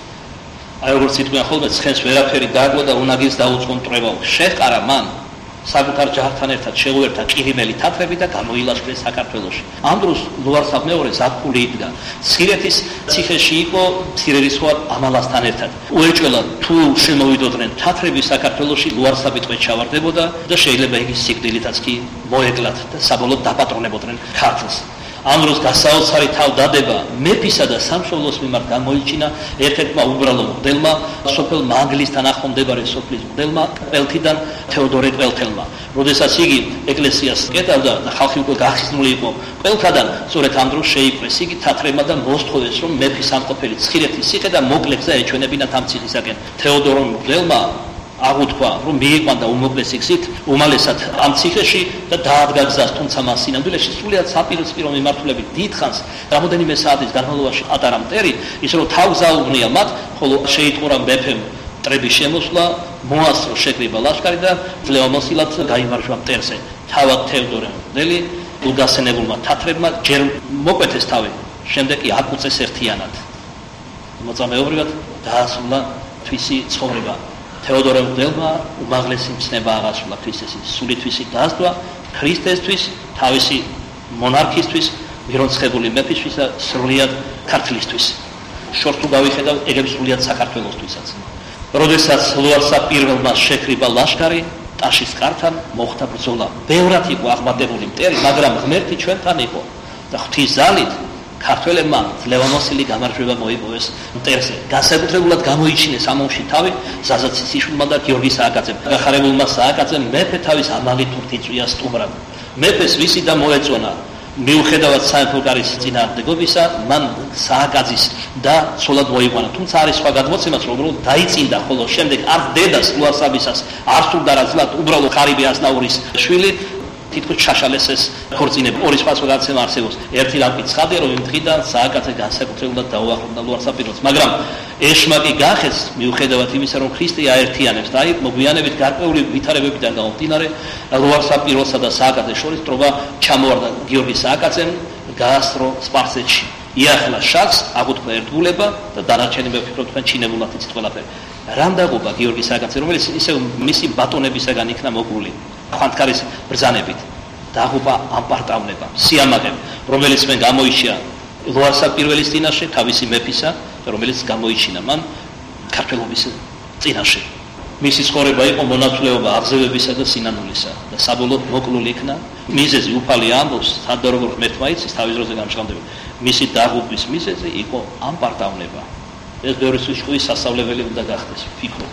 აი როგორც იტყვიან ხოლმე, ცხენს ვერაფერი დააგლო და უნაგირს დაუწყო მტრება. შეყარა მან საკუთარ ჯართან ერთად შეუერთა ყირიმელი თათრები და გამოილაშქრეს საქართველოში. ამ დროს ლუარსაბ მეორე ზაფხული იდგა. სირეთის ციხეში იყო მცირერისხვა ამალასთან ერთად. უეჭველა თუ შემოვიდოდნენ თათრები საქართველოში, ლუარსაბი ტყვედ ჩავარდებოდა და შეიძლება იგი სიკვდილითაც კი მოეკლათ და საბოლოოდ დაპატრონებოდნენ ქართლს. ამ დროს გასაოცარი თავდადება მეფისა და სამშობლოს მიმართ გამოიჩინა ერთ-ერთმა უბრალო მღვდელმა, სოფელ მანგლისთან ახლომდებარე სოფლის მღვდელმა ყელთიდან თეოდორე ყელთელმა. როდესაც იგი ეკლესიას კეტავდა და ხალხი უკვე გახიზნული იყო ყელთადან, სწორედ ამ დროს შეიპყრეს იგი თათრებმა და მოსთხოვეს, რომ მეფის ამყოფელი ცხირეთის ციხე და მოკლეგზა ეჩვენებინათ ამ ციხისაკენ. თეოდორე მღვდელმა აღუთქვა, რომ მიიყვანდა უმოკლესი გზით უმალესად ამ ციხეში და დაადგა გზას, თუმცა მას სინამდვილეში სრულიად საპირისპირო მიმართულებით დიდხანს რამოდენიმე საათის განმავლობაში ატარა მტერი, ის რომ თავგზავნია მათ, ხოლო შეიტყურა მეფემ მტრების შემოსვლა, მოასწრო შეკრიბა ლაშქარი და ძლევამოსილად გაიმარჯვა მტერზე. თავად თევდორე მღვდელი უგასენებულმა თათრებმა ჯერ მოკვეთეს თავი, შემდეგ კი აკუწეს ერთიანად. მოწამეობრივად დაასრულა თვისი ცხოვრება. თეოდორე მღვდელმა უმაღლესი მცნება აღასრულა ქრისტესის სულითვისი დასდვა ქრისტესთვის, თავისი მონარქისთვის, მირონცხებული მეფისთვის და სრულიად ქართლისთვის. შორს თუ გავიხედავ, ეგრე სრულიად საქართველოსთვისაც. როდესაც ლუარსა პირველმა შეკრიბა ლაშქარი, ტაშის კართან მოხდა ბრძოლა. ბევრად იყო აღმატებული მტერი, მაგრამ ღმერთი ჩვენთან იყო და ღვთისძალით ქართველებმა ძლევამოსილი გამარჯვება მოიპოვეს მტერზე. განსაკუთრებულად გამოიჩინეს ამ ომში თავი ზაზაცისიშვილმა და გიორგი სააკაძემ. გახარებულმა სააკაძემ მეფე თავის ამალით ურთიწვია სტუმრად. მეფეს ვისი და მოეწონა. მიუხედავად სამეფო კარის წინააღმდეგობისა, მან სააკაძის და ცოლად მოიყვანა. თუმცა არის სხვა გადმოცემაც, რომ დაიწინდა, ხოლო შემდეგ არც დედას ლუარსაბისას არ სურდა რა ძლად, უბრალოდ ხარიბე აზნაურის შვილი თითქოს ჩაშალეს ეს ქორწინება. ორი სხვა გადაცემა არსებობს. ერთი რამე ცხადია, რომ იმ დღიდან სააკაძე განსაკუთრებულად დაუახლოვდა ლუარსაბ პირველს, მაგრამ ეშმაკი გახეს მიუხედავად იმისა, რომ ქრისტე აერთიანებს და აი მოგვიანებით გარკვეული ვითარებებიდან გამომდინარე ლუარსაბ პირველსა და სააკაძეს შორის ტრობა ჩამოვარდა. გიორგი სააკაძემ გაასწრო სპარსეთში. იახლა შაქს, აღუთქვა ერთგულება და დანარჩენები ვფიქრობ თქვენ ჩინებულად იცით ყველაფერი. რამდაგობა გიორგი სააკაძე, რომელიც ისევ მისი ბატონებისაგან იქნა მოგული ხვანდქარის ბრძანებით, დაღუპა ამპარტავნება, სიამაყემ, რომელიც მან გამოიჩია ლუარსაბ პირველის წინაშე, თავისი მეფისა, რომელიც გამოიჩინა მან ქართველობის წინაშე. მისი ცხოვრება იყო მონაცვლეობა აღზევებისა და სინანულისა და საბოლოოდ მოკლული იქნა. მიზეზი უფალი ამბობს, სადღაც როგორ ღმერთმა იცის თავის დროზე გამჟღავნდება. მისი დაღუპვის მიზეზი იყო ამპარტავნება. ეს ბევრისთვის ჭკუის სასწავლებელი უნდა გახდეს, ვფიქრობ.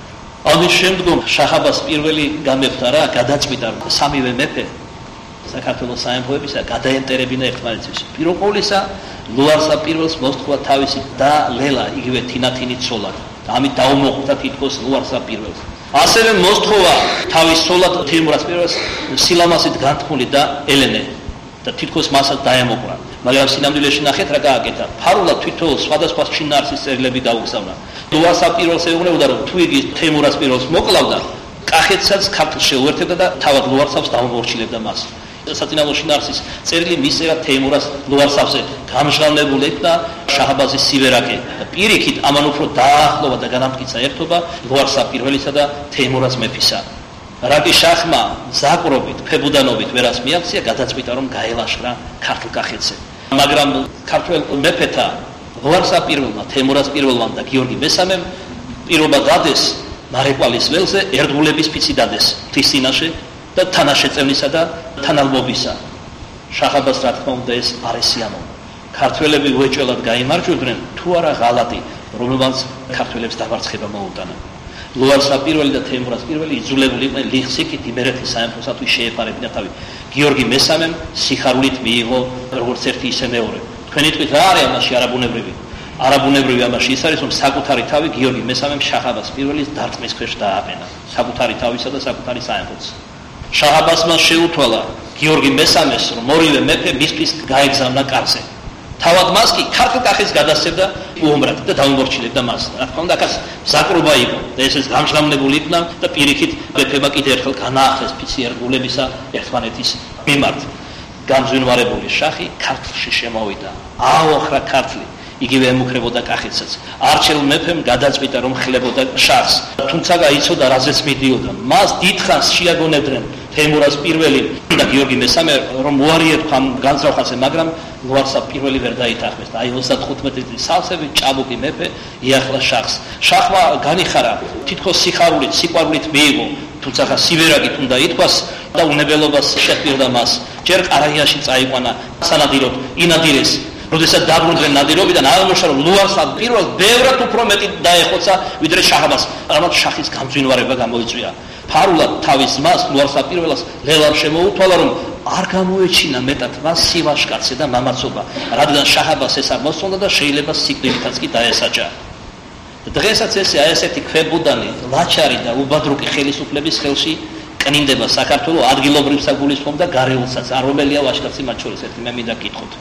ამის შემდგომ შაჰ-აბას პირველი გამეფდა რა, გადაწყვიტა სამივე მეფე საქართველოს სამეფოებისა გადაენტერებინა ერთმანეთს. პირველყოლისა ლუარსაბ პირველს მოსთხოვა თავისი და ლელა, იგივე თინათინი ცოლად. ამით დაუმოყვრდა თითქოს ლუარსაბ პირველს. ასევე მოსთხოვა თავის ცოლად თეიმურაზ პირველს სილამაზით განთქმული და ელენე და თითქოს მასაც დაემოყვრა. მაგრამ სინამდვილეში ნახეთ რა გააკეთა. ფარულად თვითონ სხვადასხვა შინაარსის წერილები დაუგზავნა. ლუარსაბ პირველს ეუბნებოდა, რომ თუ იგი თეიმურაზ პირველს მოკლავდა, კახეთსაც ქართლს შეუერთებდა და თავად ლუარსაბს დაუმორჩილებდა მას. საწინააღმდეგო ნარსის წერილი მისწერა თეიმურას ლუარსაბზე გამჟღავნებული და შაჰაბაზის სივერაკი და პირიქით ამან უფრო დაახლოვა და განამტკიცა ერთობა ლუარსაბ პირველისა და თეიმურაზ მეფისა. რაკი შახმა ზაკრობით, ფებუდანობით ვერას მიაქცია, გადაწყვიტა რომ გაელაშქრა ქართლ კახეთზე. მაგრამ ქართველ მეფეთა ლუარსაბ პირველმა, თეიმურაზ პირველმა და გიორგი მესამემ პირობა დადეს მარეკვალის ველზე ერთგულების ფიცი დადეს ღვთის წინაშე და თანაშეწევნისა და თანალმობისა. შაჰაბას რა თქმა უნდა ეს არ ესიამო. ქართველები უეჭველად გაიმარჯვებდნენ თუ არა ღალატი, რომელმაც ქართველებს დამარცხება მოუტანა. ლუარსაბ პირველი და თეიმურაზ პირველი იძულებული იყვნენ ლიხსიქით იმერეთის სამეფოსათვის შეეფარებინა თავი. გიორგი მესამემ სიხარულით მიიღო როგორც ერთი ისე მეორე. თქვენი თვით რა არის ამაში არაბუნებრივი? არაბუნებრივი ამაში ის არის რომ საკუთარი თავი გიორგი მესამემ შაჰაბას პირველის დარტყმის ქვეშ დააყენა. საკუთარი თავისა და საკუთარი სამეფოს. შაჰაბასმა შეუთვალა გიორგი მესამეს რომ ორივე მეფე მისთვის გაეგზავნა კარზე. თავად მას კი ქართლ კახეთს გადასცემდა უომრად და დაუმორჩილებდა მას. რა თქმა უნდა, აქაც ზაკრობა იყო და ესეც გამჟღავნებული იქნა და პირიქით მეფემა კიდევ ერთხელ განაახლეს ფიცი ერთგულებისა ერთმანეთის მიმართ. გამზვინვარებული შაჰი ქართლში შემოვიდა. ააოხრა ქართლი. იგივე ემუქრებოდა კახეთსაც. არჩეულ მეფემ გადაწყვიტა რომ ხლებოდა შაჰს. თუმცა იცოდა რაზეც მიდიოდა. მას დიდხანს შეაგონებდნენ თეიმურაზ პირველი და გიორგი მესამე რომ უარიერთა განზრახაზე, მაგრამ ლუარსაბ პირველი ვერ დაითანხმეს და აი 35 წლის სავსებით ჭაბუკი მეფე იახლა შაჰს. შაჰმა განიხარა თითქოს სიხარულით, სიყვარულით მიიღო, თუმცა სივერაგით უნდა ითქვას და უნებელობას შეჰპირდა მას. ჯერ ყარაიაში წაიყვანა სანადიროდ, ინადირეს როდესაც დაბრუნდნენ ნადირობიდან აღმოჩნდა რომ ლუარსაბ პირველს ბევრად უფრო მეტი დაეხოცა ვიდრე შაჰაბას. ამათ შაჰის გამძვინვარება გამოიწვია. ფარულად თავის მას ლუარსაბ პირველს ლელამ შემოუთვალა რომ არ გამოეჩინა მეტად მას სივაშკარცე და მამაცობა, რადგან შაჰაბას ეს არ მოსწონდა და შეიძლება სიკვდილითაც კი დაესაჯა. დღესაც ესე აი ესეთი ქვებუდანი, ლაჩარი და უბადრუკი ხელისუფლების ხელში კნინდება საქართველოს ადგილობრივ საგულისხმობ და გარეულსაც, არ რომელია ვაჟკაცი მათ შორის ერთი მე მინდა გითხოთ.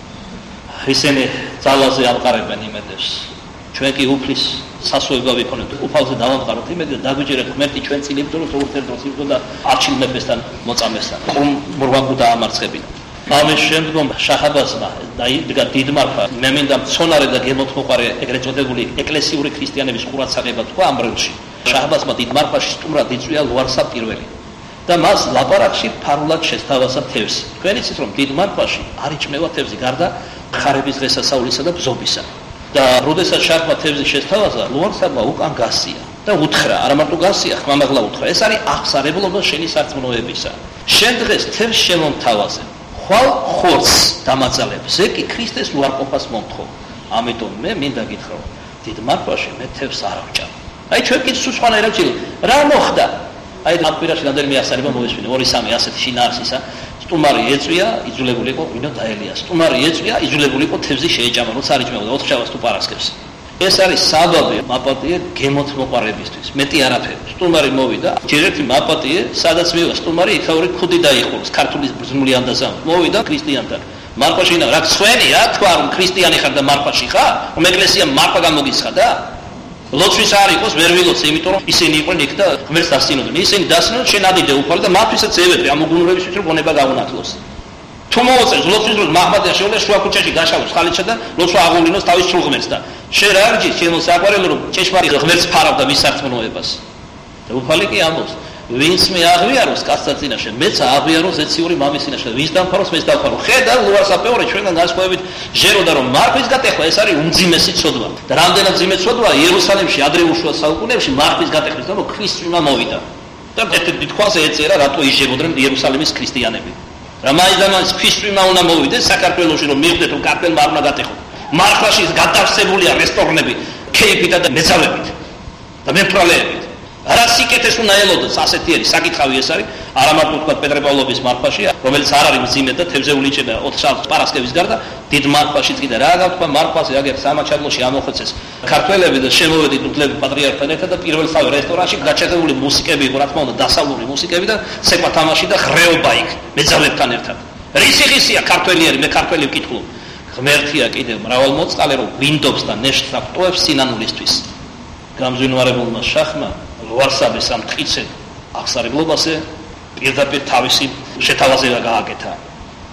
ისინი ძალაზე ამყარებენ იმედებს. ჩვენ კი უფლის სასოება ვიქონებთ, უფალზე დავამყაროთ იმედი და დაგვიჯერეთ ღმერთი ჩვენ წილებდოს როგორც დროს იყო და არჩილ მეფესთან მოწამესთან. მურვაკუ დაამარცხებინა. ამის შემდგომ შაჰაბასმა დაიდგა დიდმარხვა. მე მინდა მცონარე და გემოთმოყარე ეგრეთ წოდებული ეკლესიური ქრისტიანების ყურადსაღება თქვა ამ დროში. შაჰაბასმა დიდმარხვაში სტუმრად იწვია ლუარსაბ პირველი. და მას ლაპარაკში ფარულად შესთავაზა თევზი. თქვენ იცით რომ დიდმარხვაში არ იჭმევა თევზი გარდა ხარების დღესასწაულისა და ბზობისა. და როდესაც შაჰმა თევზი შესთავაზა, ლუარსაბმა უკან გასია და უთხრა, არა მარტო გასია, ხმამაღლა უთხრა, ეს არის აღსარებლობა შენი სარწმუნოებისა. შენ დღეს თევზს შემომთავაზე, ხვალ ხორცს დამაძალებ, ზე კი ქრისტეს უარყოფას მომთხოვ. ამიტომ მე მინდა გითხრა, დიდმარხვაში მე თევზს არ ავჭამ. აი ჩვენ კი სულ სხვანაირად ვჭირთ. რა მოხდა? აი ამ პირაში რამდენიმე ასარება მოისმინე, 2-3 ასეთი შინაარსისა. სტუმარი ეწვია, იძულებული იყო ვინო დაელია. სტუმარი ეწვია, იძულებული იყო თევზი შეეჭამა, როცა არ იჭმეოდა, ოთხშაბათს თუ პარასკევს. ეს არის საბაბი მაპატიე გემოთმოყარებისთვის. მეტი არაფერი. სტუმარი მოვიდა, ჯერ ერთი მაპატიე, სადაც მივა სტუმარი, იქაური ქუდი დაიხუროს, ქართული ბრძნული ანდაზამ. მოვიდა ქრისტიანთან. მარხვაში რა ხვენი რა თქვა რომ ქრისტიანი ხარ და მარხვაში ხარ? რომ ეკლესია მარხვა გამოგიცხადა? ლოცვის არ იყოს, ვერ ვილოცე, იმიტომ რომ ისინი იყვნენ იქ და ღმერთს დასწინოდნენ. ისინი დასწინოდნენ, შენ ადიდე უფალი და მათვისაც ევედრე ამ უგუნურებისთვის რომ გონება გაუნათლოს. თუ მოუწევს ლოცვის დროს მაჰმადია შეუძლია შუა ქუჩაში გაშალოს ხალიჩა და ლოცვა აღუვლინოს თავის სრულ ღმერთს და შენ რა არჯის ჩემო საყვარელო რომ ჭეშმარიტ ღმერთს ფარავდა მის სარწმუნოებას. და უფალი კი ამბობს, ვინც მე აღიაროს კაცთა წინაშე, მეც აღიაროს ეციური მამის წინაშე. ვინც დამფაროს, მეც დავფარო. ხედა ლუარსაბ მეორე ჩვენგან განსხვავებით ჟეროდა რომ მარხვის გატეხვა ეს არის უმძიმესი ცოდვა. და რამდენად ძიმე ცოდვაა იერუსალიმში ადრეულ შუა საუკუნეებში მარხვის გატეხვის გამო ქრისტიანობა მოვიდა. და ერთ-ერთი დიდხანს ეწერა რატო იშებოდნენ იერუსალიმის ქრისტიანები. რა მაინც ქრისტიანობა უნდა მოვიდეს საქართველოში რომ მიხვდეთ რომ ქართველმა არ უნდა გატეხოს. მარხვაში გადავსებულია რესტორნები, ქეიფით და მეძავებით და მემთვრალეებით. რა სიკეთეს უნდა ელოდოს ასეთი არის საკითხავი ეს არის არა მარტო თქვა პეტრე-პავლოვის მარხვაში რომელიც არ არის მძიმე და თევზეული იჭება 4 პარასკევის გარდა დიდ მარხვაშიც კიდე რა გავთქვა მარხვაზე აგერ სამაჩაბლოში ამოხოცეს ქართველები და შემოვედით უდლები პატრიარქთან ერთად და პირველსავე რესტორანში გაჩაღებული მუსიკები იყო რა თქმა უნდა დასავლური მუსიკები და ცეკვა თამაში და ხრეობა იქ მეძავებთან ერთად რისი ქართველიერი მე ქართველი ვკითხულობ ღმერთია კიდევ მრავალმოწყალე რომ ვინდობს და ნეშტს აქტოებს სინანულისთვის გამზვინვარებულმა შაჰმა ლუარსაბის ამ ტყიცე აღსარებლობაზე პირდაპირ თავისი შეთავაზება გააკეთა.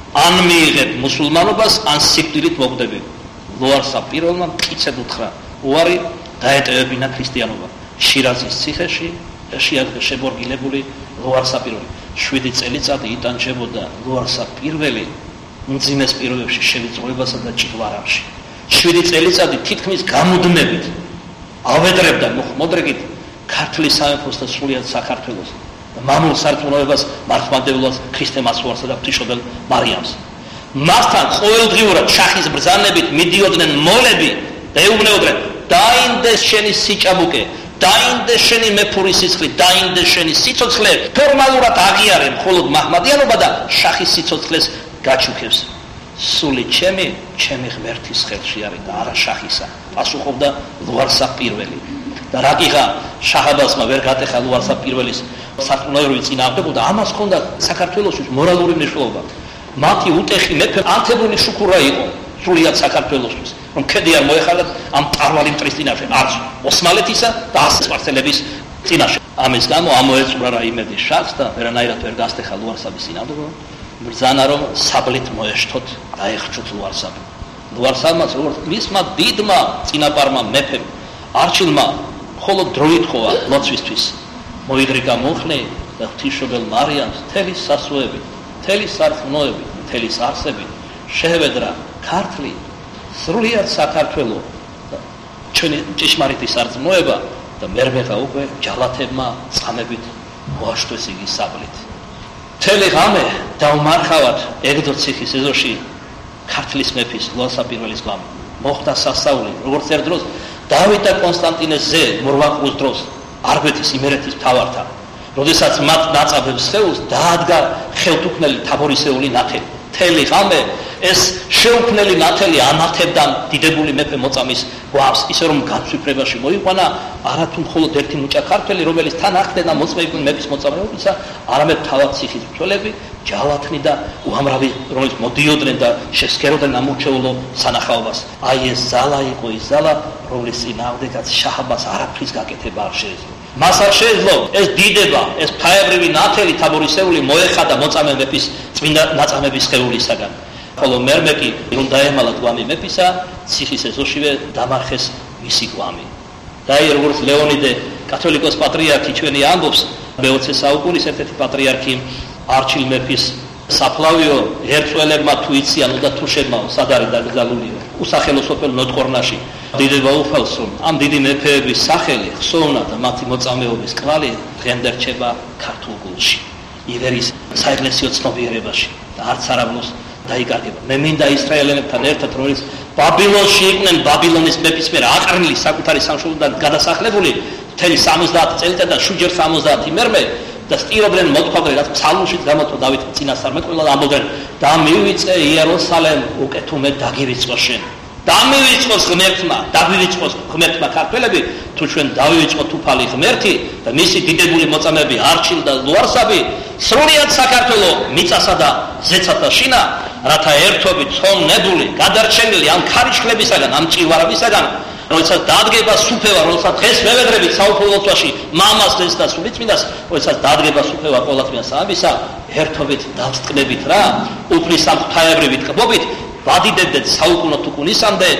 ან მიიღებ მუსულმანობას, ან სიკვდილით მოკვდები. ლუარსაბ პირველმა მტკიცედ უთხრა, უარი დაეტევებინა ქრისტიანობა. შირაზის ციხეში შებორგილებული ლუარსაბ პირველი 7 წელიწადი იტანჯებოდა ლუარსაბ პირველი მძიმეს პირობებში შევიწროებასა და ჭირვარავში. 7 წელიწადი თითქმის გამუდმებით ავედრებდა მოხმოდრებით ქართლის სამეფოს და სრულიად საქართველოს მამულ სარწმუნოებას, მართლმადიდებლობას, ქრისტემასუარსა და ღვთისმშობელ მარიამს. მასთან ყოველდღიურად შახის ბრძანებით მიდიოდნენ მოლები და ეუბნებოდნენ დაინდეს შენი სიჭაბუკე, დაინდეს შენი მეფური სისხლი, დაინდეს შენი სიცოცხლე, ფორმალურად აღიარებ მხოლოდ მაჰმადიანობა და შახის სიცოცხლეს გაჩუქებს. სული ჩემი ღმერთის ხელში არის და არა შახისა, პასუხობდა ლუარსაბ პირველი. და რაკიღა შაჰაბასმა ვერ გატეხა ლუარსაბ პირველის სარწმუნოებრივი წინააღმდეგობა და ამას ჰქონდა საქართველოსთვის მორალური მნიშვნელობა. მათი უტეხი მეფე ანთებული შუქურა იყო სრულიად საქართველოსთვის, რომ ქედი არ მოეხალათ ამ მწარმალი მტრის წინაშე, არც ოსმალეთისა და სპარსელების წინაშე. ამის გამო ამოეწურა რაიმედი შაჰს და ვერანაირად ვერ გასტეხა ლუარსაბის წინააღმდეგობა. ბრძანა რომ საბლით მოეშთოთ და ეხჩოთ ლუარსაბი. ლუარსაბმაც როგორც მისმა დიდმა წინაპარმა მეფემ არჩილმა მხოლოდ დრო ითხოვა ლოცვისთვის. მოიდრიგა მოხნე და ღვთისმშობელ მარიამს მთელი სასუები, მთელი სარწმუნოები, მთელი არსები შეევედრა ქართლი სრულიად საქართველო და ჩვენი ჭეშმარიტი სარწმუნოება და მერმეღა უკვე ჯალათებმა წამებით მოაშთვეს იგი საბლით. მთელი ღამე დაუმარხავად ეგდო ციხის ეზოში ქართლის მეფის ლუარსაბ პირველის გამო მოხდა სასწაული, როგორც ერთ დროს დავით და კონსტანტინეს ზე მურვანყუს დროს არგვეთის იმერეთის მთავართან, როდესაც მათ ნაწაბებს ხეულს დაადგა ხელთუქმნელი თაბორისეული ნათელი. მთელი ღამე ეს შეუქმნელი ნათელი ანათებდა დიდებული მეფე მოწამის გვამს, ისე რომ განცვიფრებაში მოიყვანა არათუ მხოლოდ ერთი მუჭა ქართველი, რომელიც თან ახდენა მოწმეებულ მეფის მოწამეობისა, არამედ თავად ციხის მცველები, ჯალათნი და უამრავი, რომელიც მოდიოდნენ და შესქეროდნენ ამორჩეულო სანახაობას. აი ეს ზალა იყო ის ზალა, რომლის წინააღმდეგაც შაჰაბას არაფრის გაკეთება არ შეეძლო. მას არ შეეძლო ეს დიდება, ეს ფაებრივი ნათელი თაბორისეული მოეხადა მოწამე მეფის წმინდა ნაწამების ხეულისაგან. ხოლო მერმე კი რომ დაემალა გვამი მეფისა, ციხის ეზოშივე დამარხეს მისი გვამი. და აი როგორც ლეონიდე კათოლიკოს პატრიარქი ჩვენი ამბობს, მე-20 საუკუნის ერთ-ერთი პატრიარქი არჩილ მეფის საფლავიო ერწველებმა თუ იციან და თუ შემაო სად არის დაკრძალულიო უსახელო სოფელ ნოტყორნაში. დიდება უფალს რომ ამ დიდი მეფეების სახელი, ხსოვნა და მათი მოწამეობის კვალი დღემდე რჩება ქართულ გულში, ივერის საეკლესიო ცნობიერებაში და არც არაბლოს დაიკარგება. მე მინდა ისრაელებთან ერთად, რომელიც ბაბილონში იყვნენ ბაბილონის მეფის მიერ აყრნილი საკუთარი სამშობლოდან გადასახლებული მთელი 70 წელიწად და შუჯერ 70 იმერმე და სტირობდნენ მოთხოვდნენ, რაც ფსალმუშიც გამოთო დავით წინასწარმეტყველად ამბობდნენ და მივიწე იერუსალემ უკეთუმე დაგივიწყო შენ. დამივიწყოს ღმერთმა, დაგვივიწყოს ღმერთმა ქართველები, თუ ჩვენ დავივიწყოთ უფალი ღმერთი და მისი დიდებული მოწამეები არჩილ და ლუარსაბი, სრულიად საქართველო მიწასა და ზეცათა შინა, რათა ერთობით ხოვნებული, გადარჩენილი ამ ქარიშხლებისაგან, ამ ჭირვარავისაგან, როდესაც დადგება სუფევა, როდესაც დღეს მევედრებით საუფლო ლოცვაში მამას დღეს და სულიწმინდას, როდესაც დადგება სუფევა ყოველწლიან ამისა, ერთობით დავწყდებით რა, უფლის ამ ღვთაებრივი ტკბობით ვადიდებდეთ საუკუნო თუკუნისამდე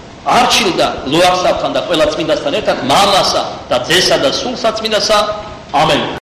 არჩილ და ლუარსაბთან და ყველა წმინდასთან ერთად მამასა და ძესა და სულსა წმინდასა. ამენ.